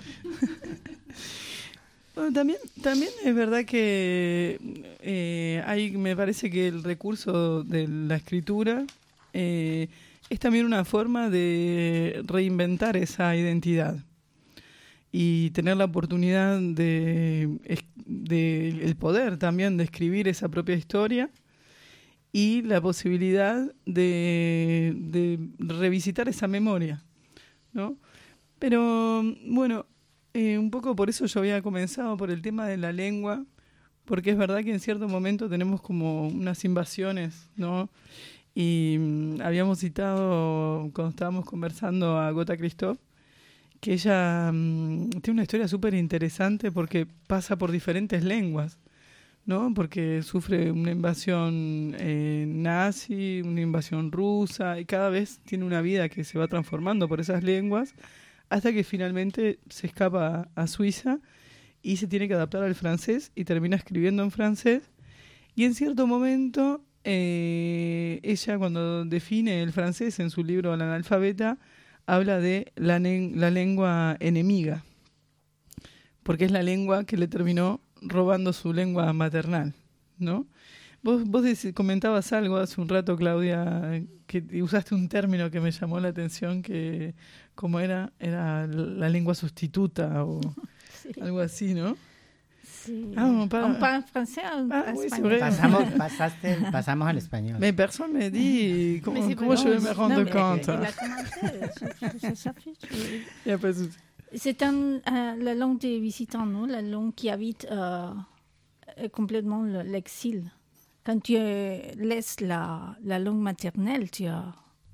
Speaker 8: Bueno, también, también es verdad que eh, hay, me parece que el recurso de la escritura eh, es también una forma de reinventar esa identidad y tener la oportunidad de, de el poder también de escribir esa propia historia y la posibilidad de, de revisitar esa memoria, ¿no? Pero bueno, eh, un poco por eso yo había comenzado por el tema de la lengua, porque es verdad que en cierto momento tenemos como unas invasiones, ¿no? Y mm, habíamos citado cuando estábamos conversando a Gota Christoph, que ella mmm, tiene una historia súper interesante porque pasa por diferentes lenguas, ¿no? Porque sufre una invasión eh, nazi, una invasión rusa, y cada vez tiene una vida que se va transformando por esas lenguas, hasta que finalmente se escapa a Suiza y se tiene que adaptar al francés y termina escribiendo en francés. Y en cierto momento, eh, ella cuando define el francés en su libro La analfabeta, habla de la, ne- la lengua enemiga, porque es la lengua que le terminó robando su lengua maternal, ¿no? Vos, vos dec- comentabas algo hace un rato, Claudia, que usaste un término que me llamó la atención, que como era, era la lengua sustituta o
Speaker 11: Sí.
Speaker 8: algo así, ¿no?
Speaker 11: Sí.
Speaker 8: Ah, on parle-
Speaker 11: On parle français ou
Speaker 8: Ah, oui, c'est
Speaker 11: espagnol?
Speaker 8: vrai.
Speaker 7: Pasamos, pasaste, pasamos al español.
Speaker 8: Mais personne me dit comment,
Speaker 11: Mais c'est
Speaker 8: comment
Speaker 11: pas-
Speaker 8: je vais
Speaker 11: non,
Speaker 8: me
Speaker 11: non,
Speaker 8: rendre
Speaker 11: mais
Speaker 8: compte.
Speaker 11: il a commenté, ça- ça s'affiche, oui.
Speaker 8: Y a pas de souci.
Speaker 11: C'est un, euh, la langue des visitants, non? La langue qui habite euh, euh, complètement le- l'exil. Quand tu euh, laisses la, la langue maternelle, tu as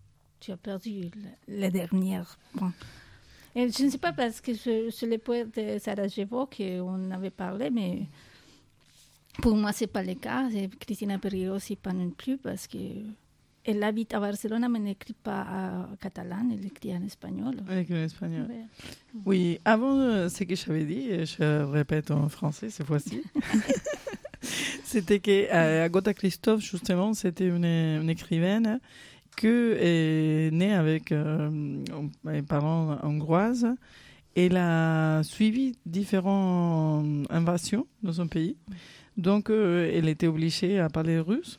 Speaker 11: tu as perdu le, le dernier point. Et je ne sais pas parce que c'est le poète de Sarajevo qu'on avait parlé, mais pour moi, ce n'est pas le cas. Et Cristina Peri Rossi, pas non plus, parce qu'elle habite à Barcelone, mais n'écrit pas en catalan, elle écrit en espagnol.
Speaker 8: Elle écrit en espagnol.
Speaker 11: Ouais.
Speaker 8: Oui, avant euh, ce que j'avais dit, et je répète en français cette fois-ci, c'était qu'Agota Christophe, justement, c'était une, une écrivaine qui est née avec euh, mes parents hongroises. Elle a suivi différentes invasions dans son pays. Donc, euh, elle était obligée à parler russe.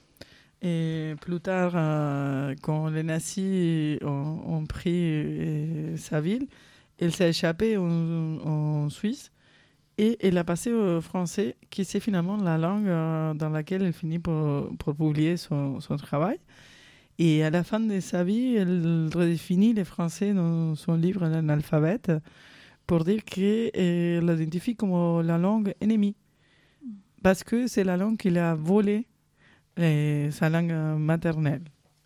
Speaker 8: Et plus tard, euh, quand les nazis ont, ont pris euh, sa ville, elle s'est échappée en, en Suisse. Et elle a passé au français, qui c'est finalement la langue euh, dans laquelle elle finit pour, pour publier son, son travail. Et à la fin de sa vie, elle redéfinit le français dans son livre L'Analphabète pour dire qu'elle l'identifie comme la langue ennemie. Parce que c'est la langue qu'il a volée, et sa langue maternelle.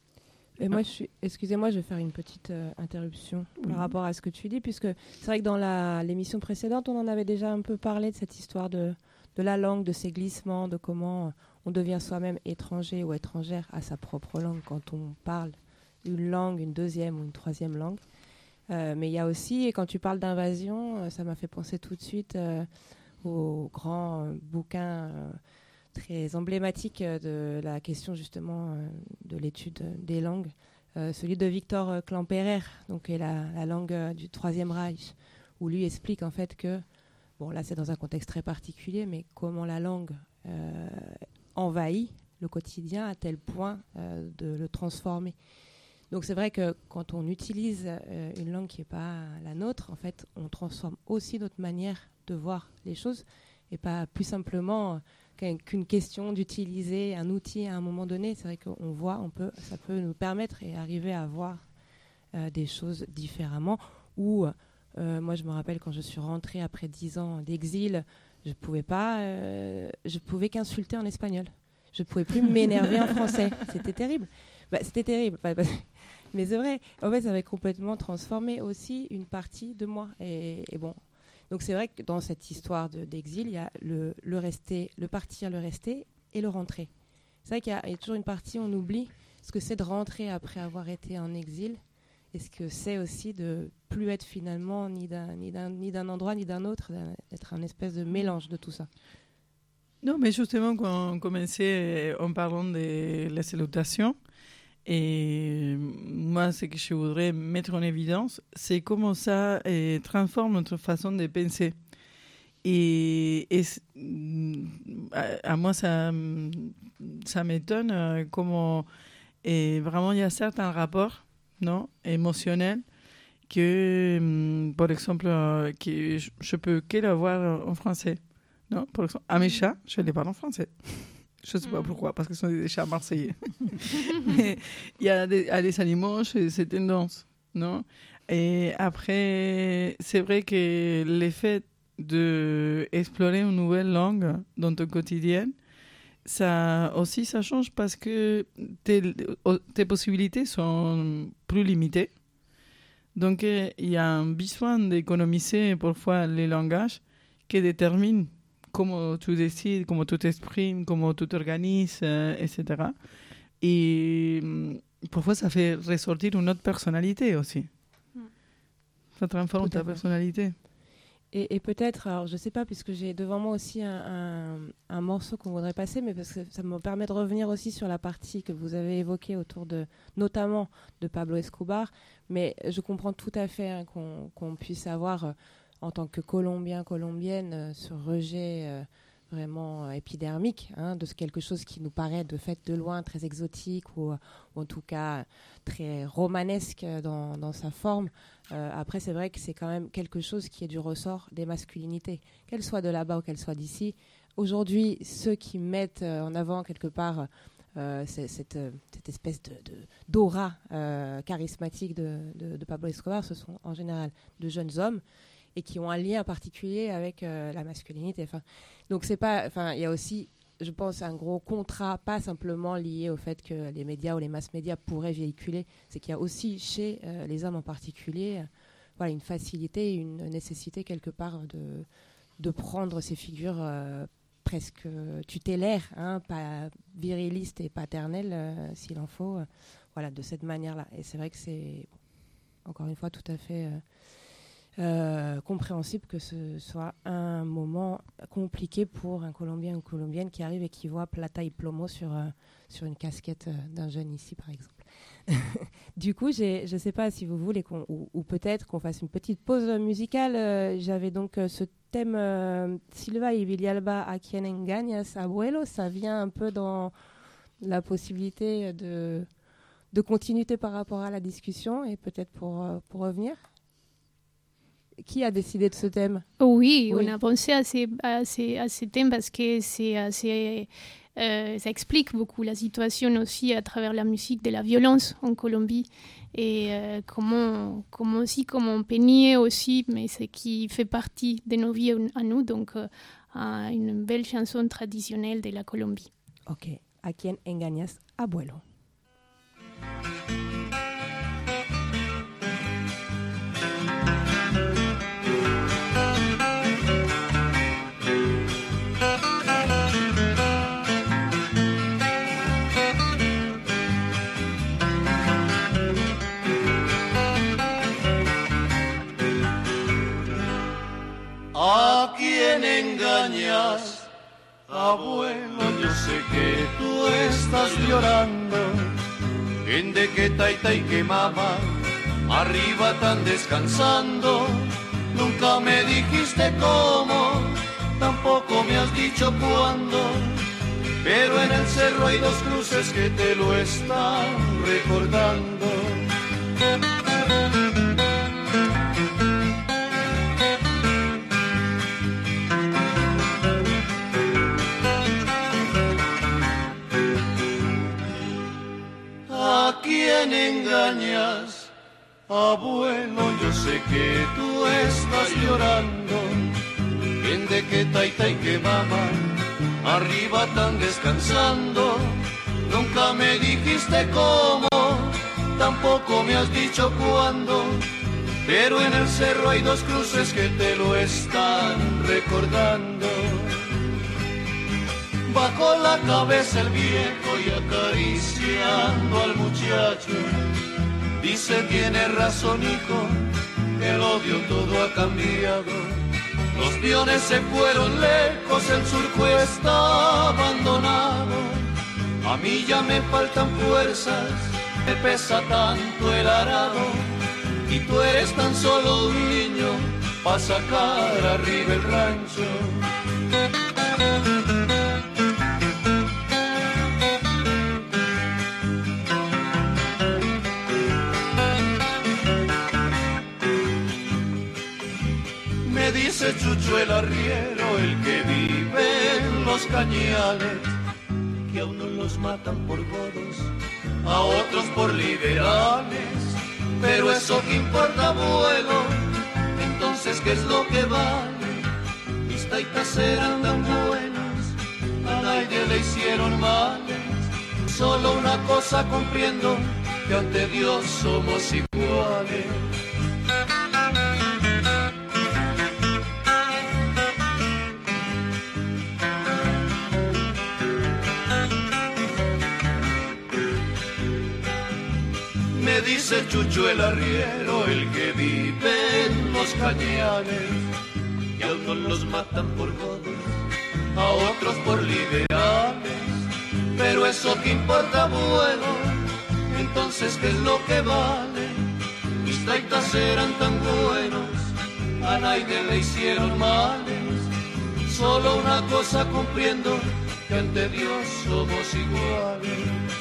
Speaker 6: Et moi, je suis... excusez-moi, je vais faire une petite euh, interruption
Speaker 8: Oui.
Speaker 6: par rapport à ce que tu dis, puisque c'est vrai que dans la, l'émission précédente, on en avait déjà un peu parlé de cette histoire de, de la langue, de ses glissements, de comment on devient soi-même étranger ou étrangère à sa propre langue quand on parle une langue, une deuxième ou une troisième langue. Euh, mais il y a aussi, et quand tu parles d'invasion, euh, ça m'a fait penser tout de suite euh, au grand euh, bouquin euh, très emblématique euh, de la question justement euh, de l'étude des langues, euh, celui de Victor euh, Klemperer, donc qui est la, la langue euh, du Troisième Reich, où lui explique en fait que, bon là c'est dans un contexte très particulier, mais comment la langue euh, envahit le quotidien à tel point euh, de le transformer. Donc c'est vrai que quand on utilise euh, une langue qui n'est pas la nôtre, en fait, on transforme aussi notre manière de voir les choses et pas plus simplement euh, qu'une question d'utiliser un outil à un moment donné. C'est vrai qu'on voit, on peut, ça peut nous permettre et arriver à voir euh, des choses différemment. Ou euh, moi, je me rappelle quand je suis rentrée après dix ans d'exil, je pouvais pas, euh, je pouvais qu'insulter en espagnol. Je pouvais plus m'énerver en français. C'était terrible. Bah, c'était terrible. Mais c'est vrai. En fait, ça avait complètement transformé aussi une partie de moi. Et, et bon. Donc c'est vrai que dans cette histoire de, d'exil, il y a le, le rester, le partir, le rester et le rentrer. C'est vrai qu'il y a, il y a toujours une partie, on oublie ce que c'est de rentrer après avoir été en exil. Et ce que c'est aussi de plus être finalement ni d'un, ni d'un, ni d'un endroit ni d'un autre, d'être un espèce de mélange de tout ça.
Speaker 8: Non, mais justement, quand on commençait en parlant de la salutation, et moi, ce que je voudrais mettre en évidence, c'est comment ça eh, transforme notre façon de penser. Et, et à, à moi, ça, ça m'étonne euh, comment et vraiment il y a certains rapports non, émotionnels que, par exemple, euh, que je, je peux que l'avoir en français. Non, par exemple, à mes chats, je les parle en français. Je ne sais pas pourquoi, parce que ce sont des chats marseillais. Mais il y a des, à des animaux, c'est tendance, non? Et après, c'est vrai que l'effet d'explorer une nouvelle langue dans ton quotidien, ça aussi, ça change parce que tes, tes possibilités sont plus limitées. Donc, il y a un besoin d'économiser parfois les langages qui déterminent comment tu décides, comment tu t'exprimes, comment tu t'organises, euh, et cetera. Et euh, parfois, ça fait ressortir une autre personnalité aussi. Mm. Ça transforme ta personnalité.
Speaker 6: Et, et peut-être, alors je ne sais pas, puisque j'ai devant moi aussi un, un, un morceau qu'on voudrait passer, mais parce que ça me permet de revenir aussi sur la partie que vous avez évoquée autour de, notamment de Pablo Escobar. Mais je comprends tout à fait hein, qu'on, qu'on puisse avoir... Euh, en tant que Colombien, Colombienne, euh, ce rejet euh, vraiment euh, épidermique hein, de quelque chose qui nous paraît de fait de loin très exotique ou, ou en tout cas très romanesque dans, dans sa forme. Euh, après, c'est vrai que c'est quand même quelque chose qui est du ressort des masculinités, qu'elles soient de là-bas ou qu'elles soient d'ici. Aujourd'hui, ceux qui mettent euh, en avant quelque part euh, c'est, cette, euh, cette espèce de, de, d'aura euh, charismatique de, de, de Pablo Escobar, ce sont en général de jeunes hommes et qui ont un lien particulier avec euh, la masculinité. Enfin, donc c'est pas, enfin, il y a aussi je pense, un gros contrat, pas simplement lié au fait que les médias ou les mass médias pourraient véhiculer, c'est qu'il y a aussi chez euh, les hommes en particulier, euh, voilà, une facilité, une nécessité quelque part de, de prendre ces figures euh, presque tutélaires, hein, pas virilistes et paternelles, euh, s'il en faut, euh, voilà, de cette manière-là. Et c'est vrai que c'est, bon, encore une fois, tout à fait... Euh, Euh, compréhensible que ce soit un moment compliqué pour un Colombien ou une Colombienne qui arrive et qui voit Plata y Plomo sur, euh, sur une casquette euh, d'un jeune ici, par exemple. Du coup, j'ai, je ne sais pas si vous voulez, qu'on, ou, ou peut-être qu'on fasse une petite pause musicale. Euh, j'avais donc euh, ce thème euh, Silva y Villalba a quien engañas abuelo. Ça vient un peu dans la possibilité de, de continuité par rapport à la discussion et peut-être pour, euh, pour revenir. Qui a décidé de ce thème?
Speaker 9: Oui,
Speaker 6: oui,
Speaker 9: on a pensé à, ces, à, ces, à ce thème parce que c'est assez, euh, ça explique beaucoup la situation aussi à travers la musique de la violence en Colombie et euh, comment, comment aussi, comment on peut nier aussi, mais ce qui fait partie de nos vies à nous, donc euh, une belle chanson traditionnelle de la Colombie.
Speaker 6: Ok, ¿A quién engañas, abuelo?
Speaker 12: ¿A quién engañas, abuelo? Yo sé que tú estás llorando. En de que taita y que mamá arriba tan descansando. Nunca me dijiste cómo, tampoco me has dicho cuándo. Pero en el cerro hay dos cruces que te lo están recordando. ¿A quién engañas, abuelo? Yo sé que tú estás llorando. En de que taita y que mamá arriba tan descansando. Nunca me dijiste cómo, tampoco me has dicho cuándo. Pero en el cerro hay dos cruces que te lo están recordando. Bajó la cabeza el viejo y acariciando al muchacho dice: tiene razón, hijo, el odio todo ha cambiado. Los peones se fueron lejos, el surco está abandonado. A mí ya me faltan fuerzas, me pesa tanto el arado. Y tú eres tan solo un niño pa' sacar arriba el rancho. Me dice Chucho el arriero, el que vive en los cañales, que a unos los matan por godos, a otros por liberales. Pero eso que importa, abuelo, entonces ¿qué es lo que vale? Mis taitas eran tan buenas, a nadie le hicieron males. Solo una cosa comprendo, que ante Dios somos iguales. Me dice Chucho el arriero, el que vive en los cañares, que a unos los matan por godos, a otros por liberales. Pero eso que importa, abuelo, entonces ¿qué es lo que vale? Mis taitas eran tan buenos, a nadie le hicieron males. Solo una cosa comprendo, que ante Dios somos iguales.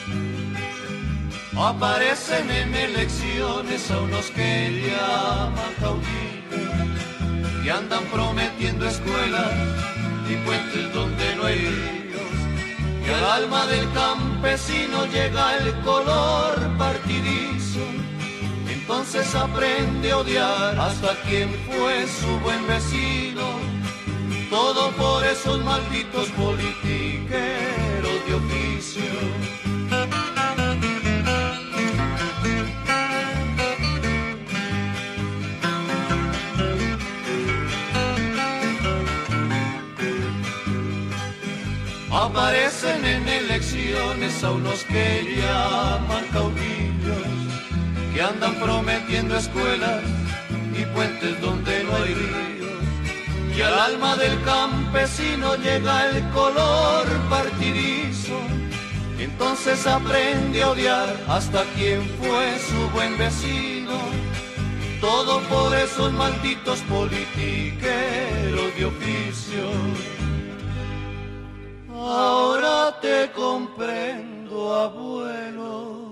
Speaker 12: Aparecen en elecciones a unos que llaman caudillos y andan prometiendo escuelas y puentes donde no hay ríos. Y al alma del campesino llega el color partidizo. Entonces aprende a odiar hasta quien fue su buen vecino. todo por esos malditos politiqueros de oficio. Aparecen en elecciones a unos que llaman caudillos, que andan prometiendo escuelas y puentes donde no hay ríos, y al alma del campesino llega el color partidizo. Entonces aprende a odiar hasta quien fue su buen vecino, todo por esos malditos politiqueros de oficio. Ahora te comprendo, abuelo.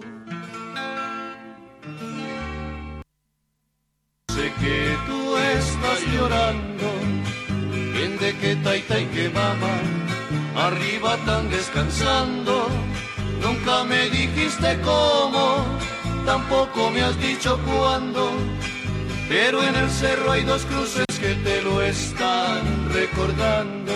Speaker 12: Sé que tú estás llorando, bien de que taita y que mama, arriba tan descansando. Nunca me dijiste cómo, tampoco me has dicho cuándo, pero en el cerro hay dos cruces que te lo están recordando.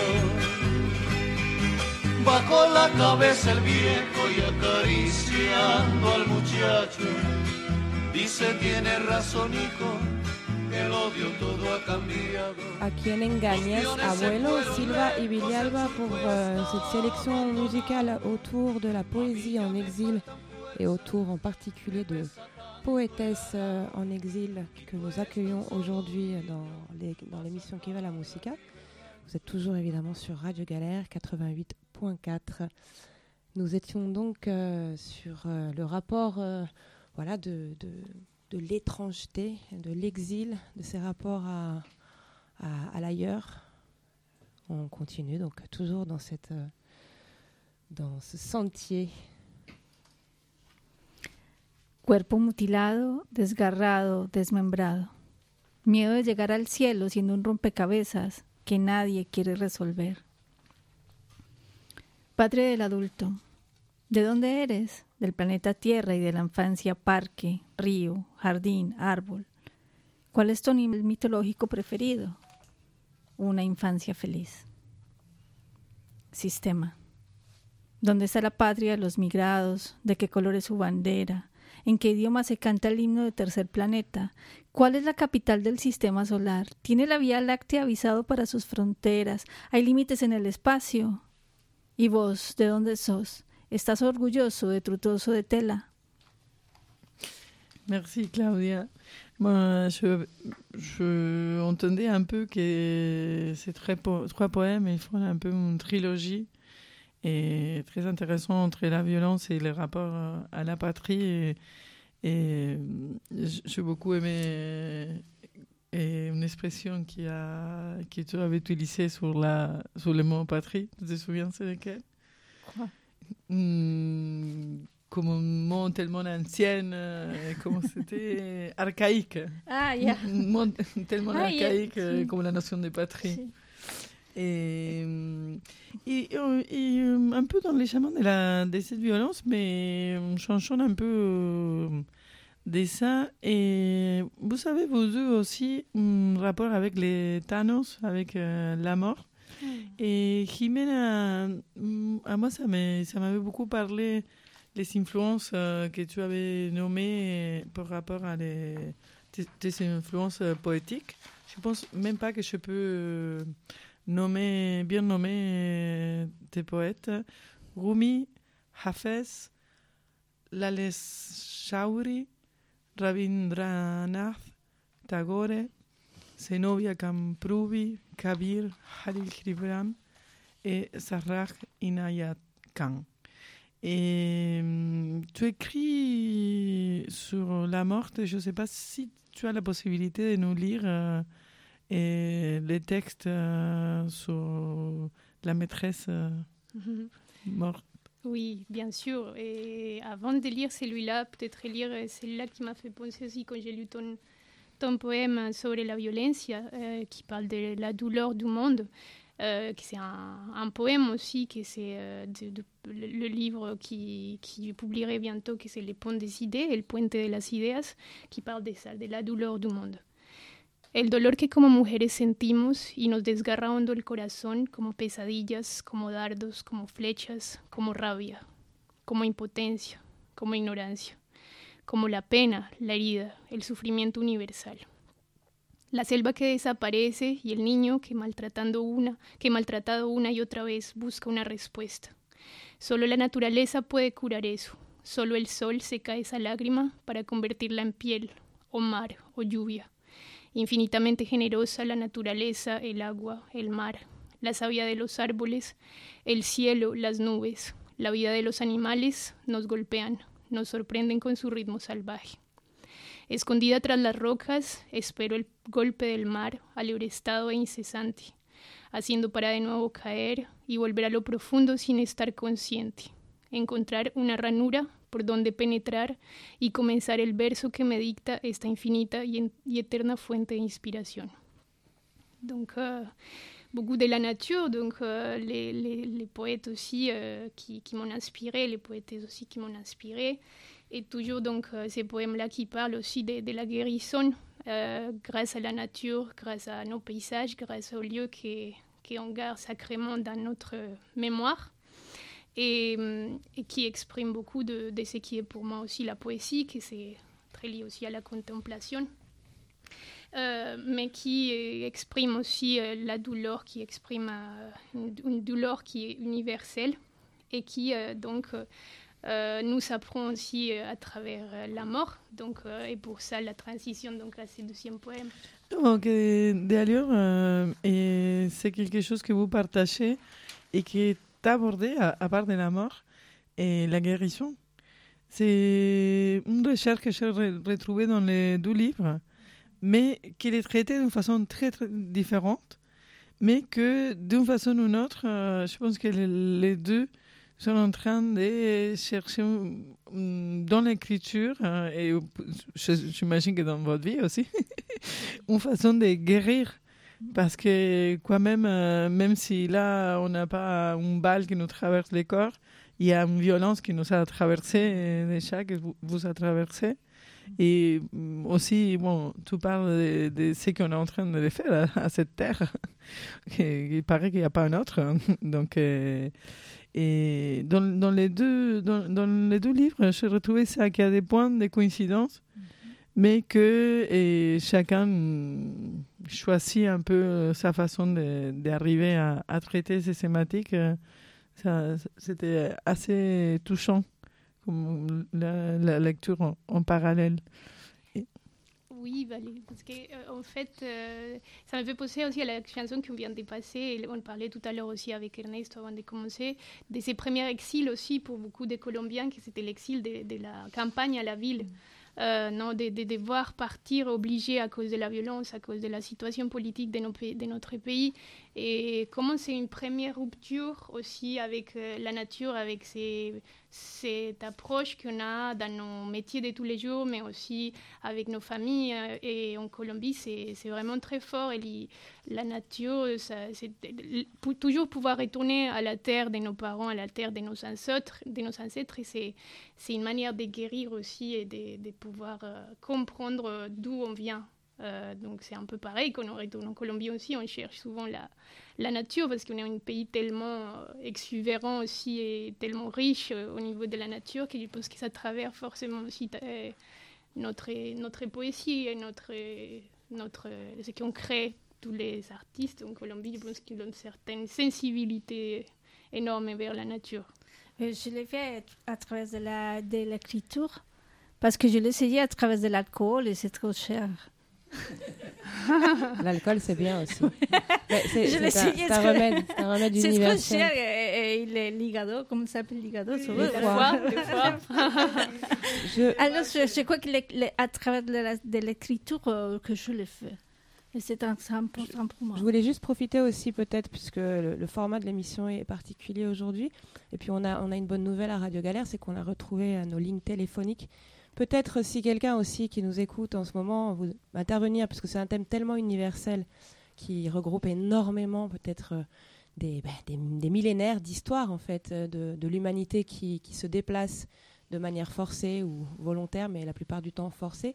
Speaker 12: Bajó la cabeza el viejo y acariciando al muchacho, dice tiene razón hijo, el odio todo ha cambiado.
Speaker 6: À Quien engañas, abuelo, Silva et Villalba pour euh, cette sélection musicale autour de la poésie en exil et autour en particulier de poétesses euh, en exil que nous accueillons aujourd'hui dans, les, dans l'émission Qui va la musica. Vous êtes toujours évidemment sur Radio Galère quatre-vingt-huit point quatre. Nous étions donc euh, sur euh, le rapport euh, voilà, de, de, de l'étrangeté, de l'exil, de ces rapports à, à, à l'ailleurs. On continue donc toujours dans, cette, euh, dans ce sentier.
Speaker 11: Cuerpo mutilado, desgarrado, desmembrado. Miedo de llegar al cielo siendo un rompecabezas que nadie quiere resolver. Padre del adulto, ¿de dónde eres? Del planeta Tierra y de la infancia parque, río, jardín, árbol. ¿Cuál es tu animal mitológico preferido? Una infancia feliz. Sistema. ¿Dónde está la patria de los migrados? ¿De qué color es su bandera? ¿En qué idioma se canta el himno de tercer planeta? ¿Cuál es la capital del sistema solar? ¿Tiene la Vía Láctea avisado para sus fronteras? ¿Hay límites en el espacio? ¿Y vos, de dónde sos? ¿Estás orgulloso de tu trozo de tela?
Speaker 8: Merci Claudia. Moi, je, je entendais un peu que ces trois, po- trois poèmes, ils font un peu une trilogie et très intéressant entre la violence et le rapport à la patrie. Et, et j'ai beaucoup aimé et une expression qui a, que tu avais utilisée sur, la, sur le mot patrie. Tu te souviens c'est lequel?
Speaker 11: Quoi?
Speaker 8: Mmh, comme un mot tellement ancien, euh, comment c'était archaïque.
Speaker 11: Ah, ya. Yeah.
Speaker 8: Un mot tellement
Speaker 11: ah,
Speaker 8: archaïque
Speaker 11: yeah.
Speaker 8: euh,
Speaker 11: sí.
Speaker 8: comme la notion de patrie.
Speaker 11: Sí.
Speaker 8: Et, et, et un peu dans les chemins de, la, de cette violence, mais en changeant un peu euh, de ça. Et vous savez, vous deux aussi, un rapport avec les Thanos, avec euh, la mort. Mm. Et Jimena, à moi, ça, ça m'avait beaucoup parlé les influences euh, que tu avais nommées par rapport à les, tes, tes influences euh, poétiques. Je pense même pas que je peux... Euh, Nommé, bien nommé euh, des poètes, Rumi, Hafez, Lales Shauri, Rabindranath Tagore, Zenobia Kamprubi, Kabir, Halil Gibran et Sarraj Inayat Khan. Et euh, tu écris sur la mort, je ne sais pas si tu as la possibilité de nous lire euh, et les textes euh, sur la maîtresse euh, mm-hmm. morte.
Speaker 9: Oui, bien sûr. Et avant de lire celui-là, peut-être lire celui-là qui m'a fait penser aussi quand j'ai lu ton, ton poème sur la violence, euh, qui parle de la douleur du monde. Euh, que c'est un, un poème aussi, que c'est euh, de, de, le, le livre qui, qui publierait bientôt, que c'est Le Pont des idées, El Puente de las Ideas, qui parle de ça, de la douleur du monde. El dolor que como mujeres sentimos y nos desgarra hondo el corazón como pesadillas, como dardos, como flechas, como rabia, como impotencia, como ignorancia, como la pena, la herida, el sufrimiento universal. La selva que desaparece y el niño que maltratando una, que maltratado una y otra vez busca una respuesta. Solo la naturaleza puede curar eso. Solo el sol seca esa lágrima para convertirla en piel, o mar, o lluvia. Infinitamente generosa la naturaleza, el agua, el mar, la savia de los árboles, el cielo, las nubes, la vida de los animales nos golpean, nos sorprenden con su ritmo salvaje. Escondida tras las rocas, espero el golpe del mar, alebrestado e incesante, haciendo para de nuevo caer y volver a lo profundo sin estar consciente. Encontrar una ranura por donde penetrar y comenzar el verso que me dicta esta infinita y, en, y eterna fuente de inspiración. Donc, euh, beaucoup de la nature, donc euh, les, les, les poètes aussi euh, qui, qui m'ont inspiré, les poétesses aussi qui m'ont inspiré, et toujours donc euh, ces poèmes-là qui parlent aussi de, de la guérison, euh, grâce à la nature, grâce à nos paysages, grâce aux lieux qu'on garde sacrément dans notre mémoire. Et, et qui exprime beaucoup de, de ce qui est pour moi aussi la poésie, qui c'est très lié aussi à la contemplation, euh, mais qui exprime aussi euh, la douleur, qui exprime euh, une, une douleur qui est universelle et qui euh, donc euh, nous apprend aussi euh, à travers euh, la mort. Donc, euh, et pour ça, la transition donc, à ce deuxième poème.
Speaker 8: Donc, d'ailleurs, euh, et c'est quelque chose que vous partagez et qui est abordé à, à part de la mort et la guérison. C'est une recherche que j'ai re- retrouvée dans les deux livres, mais qui est traitée d'une façon très, très différente, mais que d'une façon ou d'une autre, euh, je pense que les, les deux sont en train de chercher um, dans l'écriture, euh, et je, j'imagine que dans votre vie aussi, une façon de guérir. Parce que quand même, euh, même si là, on n'a pas une balle qui nous traverse le corps, il y a une violence qui nous a traversé déjà, que vous, vous a traversé. Et aussi, bon, tu parles de, de ce qu'on est en train de faire à, à cette terre. Il paraît qu'il n'y a pas un autre. Donc, euh, et dans, dans, les deux, dans, dans les deux livres, j'ai retrouvé ça, qu'il y a des points de coïncidence, mais que et chacun choisit un peu sa façon de, d'arriver à, à traiter ces thématiques. Ça, c'était assez touchant, comme la, la lecture en, en parallèle. Et...
Speaker 9: Oui, parce que euh, en fait, euh, ça me fait penser aussi à la chanson qu'on vient de passer. On parlait tout à l'heure aussi avec Ernesto avant de commencer, de ses premiers exils aussi pour beaucoup de Colombiens, que c'était l'exil de, de la campagne à la ville. Euh, non, de, de devoir partir obligés à cause de la violence, à cause de la situation politique de, nos, de notre pays. Et comment c'est une première rupture aussi avec euh, la nature, avec ces, cette approche qu'on a dans nos métiers de tous les jours, mais aussi avec nos familles. Euh, et en Colombie, c'est, c'est vraiment très fort. Et li, la nature, ça, c'est pour toujours pouvoir retourner à la terre de nos parents, à la terre de nos ancêtres, de nos ancêtres, et c'est, c'est une manière de guérir aussi et de, de pouvoir euh, comprendre d'où on vient. Euh, donc c'est un peu pareil quand on retourne en Colombie aussi, on cherche souvent la, la nature parce qu'on est un pays tellement euh, exubérant aussi et tellement riche euh, au niveau de la nature que je pense que ça traverse forcément aussi euh, notre, notre poésie et notre, notre, ce qu'on crée tous les artistes en Colombie. Je pense qu'ils ont une certaine sensibilité énorme vers la nature.
Speaker 11: Je l'ai fait à travers de, la, de l'écriture parce que je l'ai essayé à travers de l'alcool et c'est trop cher.
Speaker 6: L'alcool, c'est bien aussi.
Speaker 11: C'est, je
Speaker 6: c'est, un, c'est un remède, c'est un remède
Speaker 11: c'est
Speaker 6: universel.
Speaker 11: C'est trop cher et, et le ligado, comment ça s'appelle le ligado?
Speaker 6: Le foie. Le foie.
Speaker 11: je... Alors, je, je crois que le, le, à travers de, la, de l'écriture euh, que je le fais. Et c'est un, c'est important pour moi.
Speaker 6: Je voulais juste profiter aussi peut-être, puisque le, le format de l'émission est particulier aujourd'hui. Et puis on a, on a une bonne nouvelle à Radio Galère, c'est qu'on a retrouvé nos lignes téléphoniques. Peut-être si quelqu'un aussi qui nous écoute en ce moment vous intervenir, parce que c'est un thème tellement universel qui regroupe énormément peut-être euh, des, bah, des, des millénaires d'histoire en fait de, de l'humanité qui, qui se déplace de manière forcée ou volontaire, mais la plupart du temps forcée.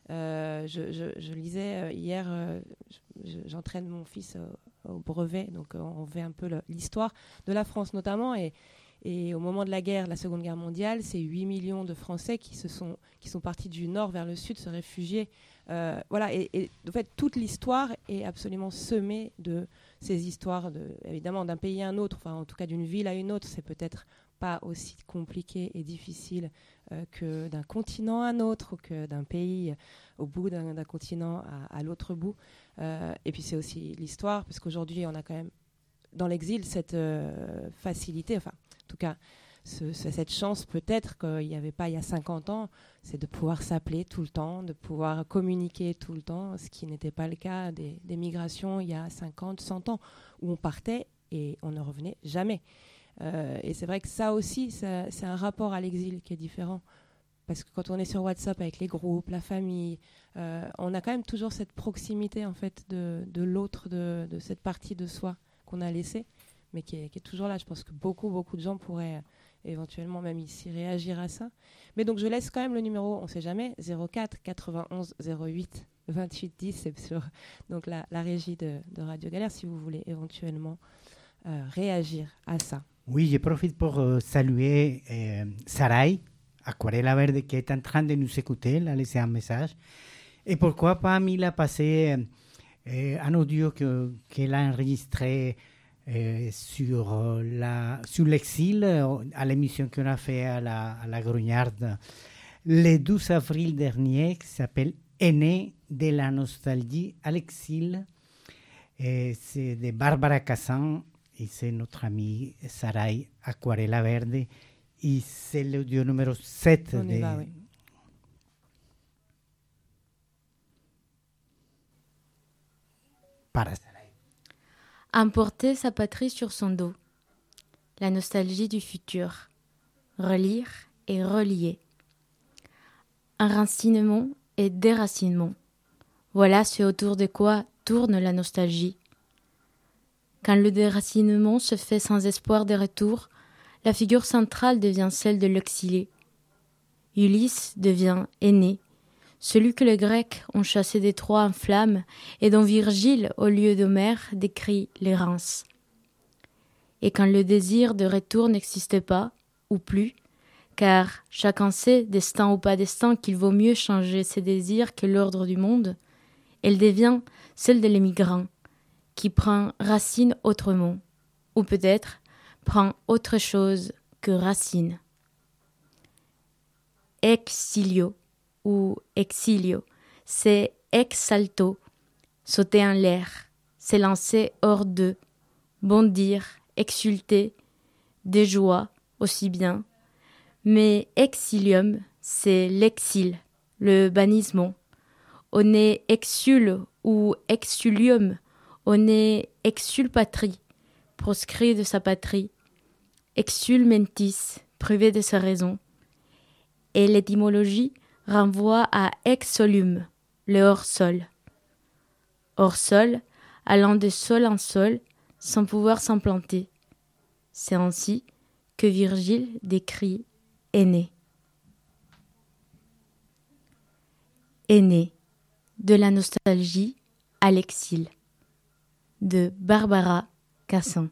Speaker 6: Euh, je, je, je lisais euh, hier, euh, je, j'entraîne mon fils au, au brevet, donc euh, on fait un peu le, l'histoire de la France notamment. Et, et au moment de la guerre, la Seconde Guerre mondiale, c'est huit millions de Français qui, se sont, qui sont partis du nord vers le sud se réfugier. Euh, voilà, et, et en fait, toute l'histoire est absolument semée de ces histoires, de, évidemment, d'un pays à un autre, enfin, en tout cas d'une ville à une autre. C'est peut-être pas aussi compliqué et difficile euh, que d'un continent à un autre, ou que d'un pays au bout d'un, d'un continent à, à l'autre bout. Euh, et puis c'est aussi l'histoire, parce qu'aujourd'hui, on a quand même, dans l'exil, cette euh, facilité, enfin, en tout cas, Ce, cette chance peut-être qu'il n'y avait pas il y a cinquante ans, c'est de pouvoir s'appeler tout le temps, de pouvoir communiquer tout le temps, ce qui n'était pas le cas des, des migrations il y a cinquante, cent ans, où on partait et on ne revenait jamais. Euh, et c'est vrai que ça aussi, ça, c'est un rapport à l'exil qui est différent. Parce que quand on est sur WhatsApp avec les groupes, la famille, euh, on a quand même toujours cette proximité en fait, de, de l'autre, de, de cette partie de soi qu'on a laissée, mais qui est, qui est toujours là. Je pense que beaucoup, beaucoup de gens pourraient... éventuellement même ici réagir à ça. Mais donc je laisse quand même le numéro, on ne sait jamais, zéro quatre quatre-vingt-onze zéro huit vingt-huit dix, c'est sur donc la, la régie de, de Radio Galère, si vous voulez éventuellement euh, réagir à ça.
Speaker 7: Oui, je profite pour euh, saluer euh, Sarai, Aquarela Verde, qui est en train de nous écouter, elle a laissé un message. Et pourquoi pas, il a passé euh, un audio que, qu'elle a enregistré Euh, sur, euh, la, sur l'exil, euh, à l'émission qu'on a fait à la, à la Grognarde le douze avril dernier, qui s'appelle Aîné de la nostalgie à l'exil. Et c'est de Barbara Cassan et c'est notre amie Sarai Aquarela Verde. Et c'est l'audio numéro sept.
Speaker 6: On
Speaker 7: de...
Speaker 6: y va, oui.
Speaker 7: Para
Speaker 13: Emporter sa patrie sur son dos. La nostalgie du futur. Relire et relier. Enracinement et déracinement. Voilà ce autour de quoi tourne la nostalgie. Quand le déracinement se fait sans espoir de retour, la figure centrale devient celle de l'exilé. Ulysse devient Aîné, celui que les Grecs ont chassé des Troies en flammes et dont Virgile, au lieu d'Homère, décrit l'errance. Et quand le désir de retour n'existe pas, ou plus, car chacun sait, destin ou pas destin, qu'il vaut mieux changer ses désirs que l'ordre du monde, elle devient celle de l'émigrant, qui prend racine autrement, ou peut-être prend autre chose que racine. Exilio ou exilio, c'est ex salto, sauter en l'air, s'élancer hors d'eux, bondir, exulter, des joies aussi bien. Mais exilium, c'est l'exil, le bannissement. On est exul ou exulium, on est exulpatrie, proscrit de sa patrie, exul mentis, privé de sa raison. Et l'étymologie renvoie à ex-solum, le hors-sol. Hors-sol, allant de sol en sol, sans pouvoir s'implanter. C'est ainsi que Virgile décrit Aîné. Aîné, de la nostalgie à l'exil, de Barbara Cassan.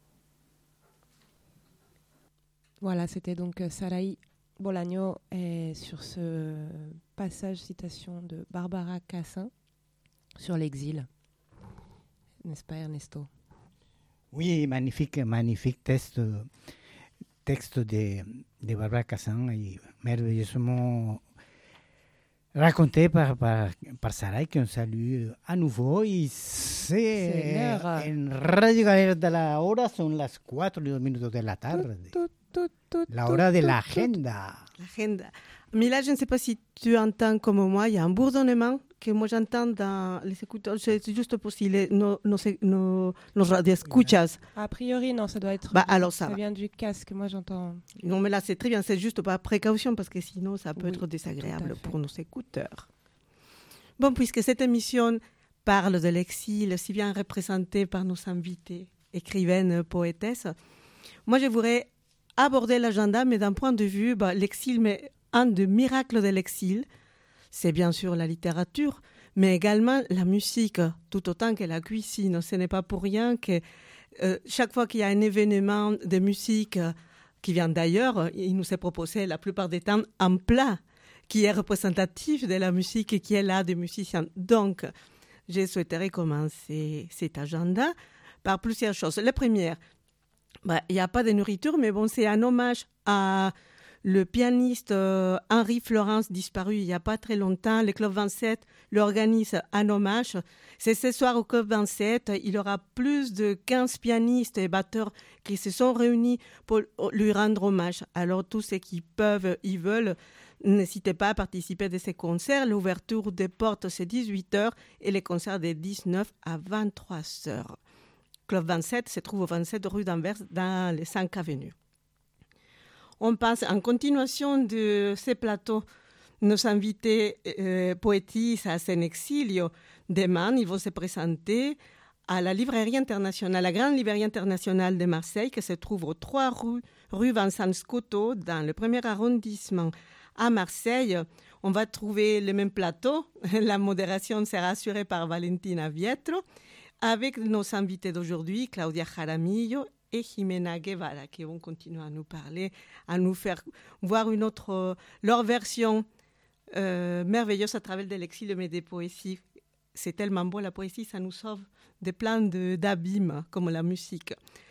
Speaker 6: Voilà, c'était donc Sarai Bolagno et sur ce passage citation de Barbara Cassin sur l'exil. N'est-ce pas, Ernesto?
Speaker 7: Oui, magnifique, magnifique texte, texte de, de Barbara Cassin et merveilleusement raconté par, par, par Sarai, qu'on salue à nouveau. Et c'est en Radio Galera de la hora, son las cuatro y dos minutos de la tarde.
Speaker 14: Tout, tout, tout,
Speaker 7: la hora de l'agenda.
Speaker 14: L'agenda. Mais là, je ne sais pas si tu entends comme moi, il y a un bourdonnement que moi j'entends dans les écouteurs. C'est juste pour si les, nos, nos, nos, nos radioescuchas.
Speaker 6: A priori, non, ça doit être.
Speaker 14: Bah, alors ça,
Speaker 6: ça
Speaker 14: va.
Speaker 6: vient du casque, moi j'entends.
Speaker 14: Non, mais là c'est très bien, c'est juste par précaution parce que sinon ça peut
Speaker 6: oui,
Speaker 14: être désagréable pour nos écouteurs. Bon, puisque cette émission parle de l'exil, si bien représentée par nos invités, écrivaines, poétesses, moi je voudrais aborder l'agenda, mais d'un point de vue, bah, l'exil, mais un des miracles de l'exil, c'est bien sûr la littérature, mais également la musique, tout autant que la cuisine. Ce n'est pas pour rien que euh, chaque fois qu'il y a un événement de musique euh, qui vient d'ailleurs, il nous est proposé la plupart des temps un plat qui est représentatif de la musique et qui est là des musiciens. Donc, je souhaiterais commencer cet agenda par plusieurs choses. La première, bah, il n'y a pas de nourriture, mais bon, c'est un hommage à le pianiste euh, Henri Florence, disparu il n'y a pas très longtemps. Le Club vingt-sept l'organise un hommage. C'est ce soir au Club vingt-sept. Il y aura plus de quinze pianistes et batteurs qui se sont réunis pour lui rendre hommage. Alors, tous ceux qui peuvent, ils veulent, n'hésitez pas à participer de ces concerts. L'ouverture des portes, c'est dix-huit heures et les concerts de dix-neuf à vingt-trois heures. Club vingt-sept se trouve au vingt-sept rue d'Anvers, dans les cinq avenues. On passe en continuation de ces plateaux. Nos invités euh, poétistes à Senexilio, demain, ils vont se présenter à la librairie internationale, la grande librairie internationale de Marseille, qui se trouve aux trois rues, rue Vincent Scotto, dans le premier arrondissement. À Marseille, on va trouver le même plateau. La modération sera assurée par Valentina Vietro, avec nos invités d'aujourd'hui, Claudia Jaramillo et Jimena Guevara, qui vont continuer à nous parler, à nous faire voir une autre, euh, leur version euh, merveilleuse à travers de l'exil, mais des poésies. C'est tellement beau, la poésie, ça nous sauve de plein de, d'abîmes, comme la musique.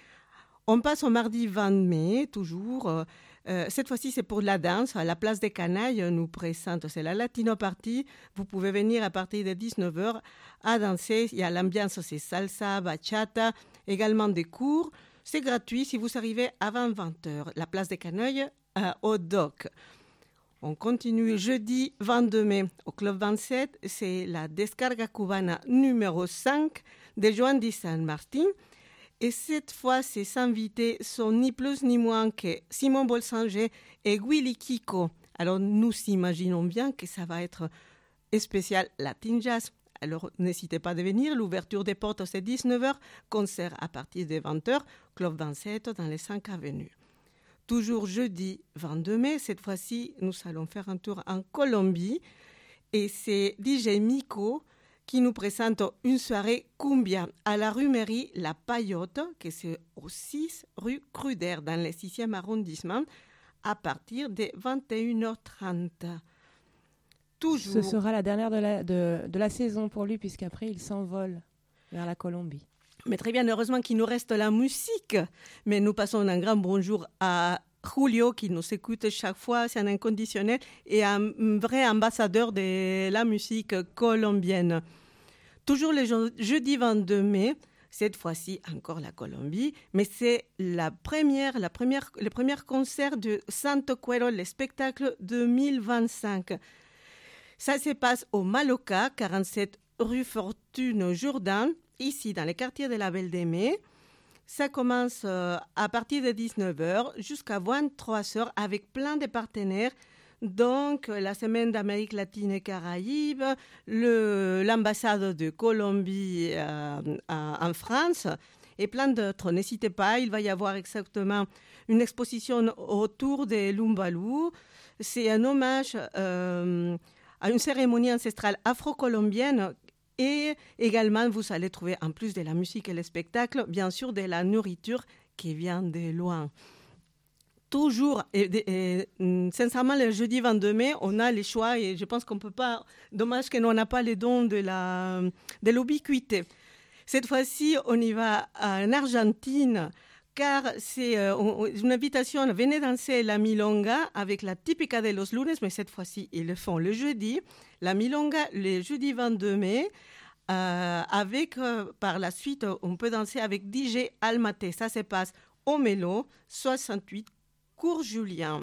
Speaker 14: On passe au mardi vingt mai, toujours. Euh, cette fois-ci, c'est pour la danse. À la place des Canailles, nous présente, c'est la Latino Party. Vous pouvez venir à partir de dix-neuf heures à danser. Il y a l'ambiance, c'est salsa, bachata, également des cours. C'est gratuit si vous arrivez avant vingt heures. La place des Canailles euh, au D O C. On continue jeudi vingt-deux mai au Club vingt-sept. C'est la Descarga Cubana numéro cinq de Joan Di San Martin. Et cette fois, ces invités sont ni plus ni moins que Simon Bolsanger et Willy Kiko. Alors, nous imaginons bien que ça va être spécial Latin Jazz. Alors, n'hésitez pas à venir. L'ouverture des portes, c'est dix-neuf heures. Concert à partir de vingt heures. Club vingt-sept dans les cinq avenues. Toujours jeudi vingt-deux mai. Cette fois-ci, nous allons faire un tour en Colombie. Et c'est D J Miko qui nous présente une soirée cumbia à la rue Mairie La Payotte, qui c'est au six rue Cruder, dans le sixième arrondissement, à partir de vingt et une heures trente. Toujours.
Speaker 6: Ce sera la dernière de la, de, de la saison pour lui, puisqu'après, il s'envole vers la Colombie.
Speaker 14: Mais très bien, heureusement qu'il nous reste la musique. Mais nous passons un grand bonjour à Julio, qui nous écoute chaque fois, c'est un inconditionnel et un vrai ambassadeur de la musique colombienne. Toujours le je- jeudi vingt-deux mai, cette fois-ci encore la Colombie, mais c'est la première, la première, le premier concert de Santo Cuero, le spectacle deux mille vingt-cinq. Ça se passe au Maloca, quarante-sept rue Fortune Jourdain, ici dans le quartier de la Belle de Mai. Ça commence euh, à partir de dix-neuf heures jusqu'à vingt-trois heures avec plein de partenaires. Donc, la Semaine d'Amérique latine et Caraïbes, le, l'ambassade de Colombie euh, en France et plein d'autres. N'hésitez pas, il va y avoir exactement une exposition autour des Lumbalou. C'est un hommage euh, à une cérémonie ancestrale afro-colombienne. Et également, vous allez trouver, en plus de la musique et le spectacle, bien sûr, de la nourriture qui vient de loin. Toujours, et, et, et sincèrement, le jeudi vingt-deux mai, on a les choix et je pense qu'on ne peut pas... Dommage que l'on n'a pas les dons de, la, de l'ubiquité. Cette fois-ci, on y va en Argentine, car c'est euh, une invitation. Venez danser la milonga avec la Típica de los lunes, mais cette fois-ci, ils le font le jeudi. La milonga, le jeudi vingt-deux mai, euh, avec, euh, par la suite, on peut danser avec D J Almaté. Ça se passe au Mélo, soixante-huit, Cours Julien.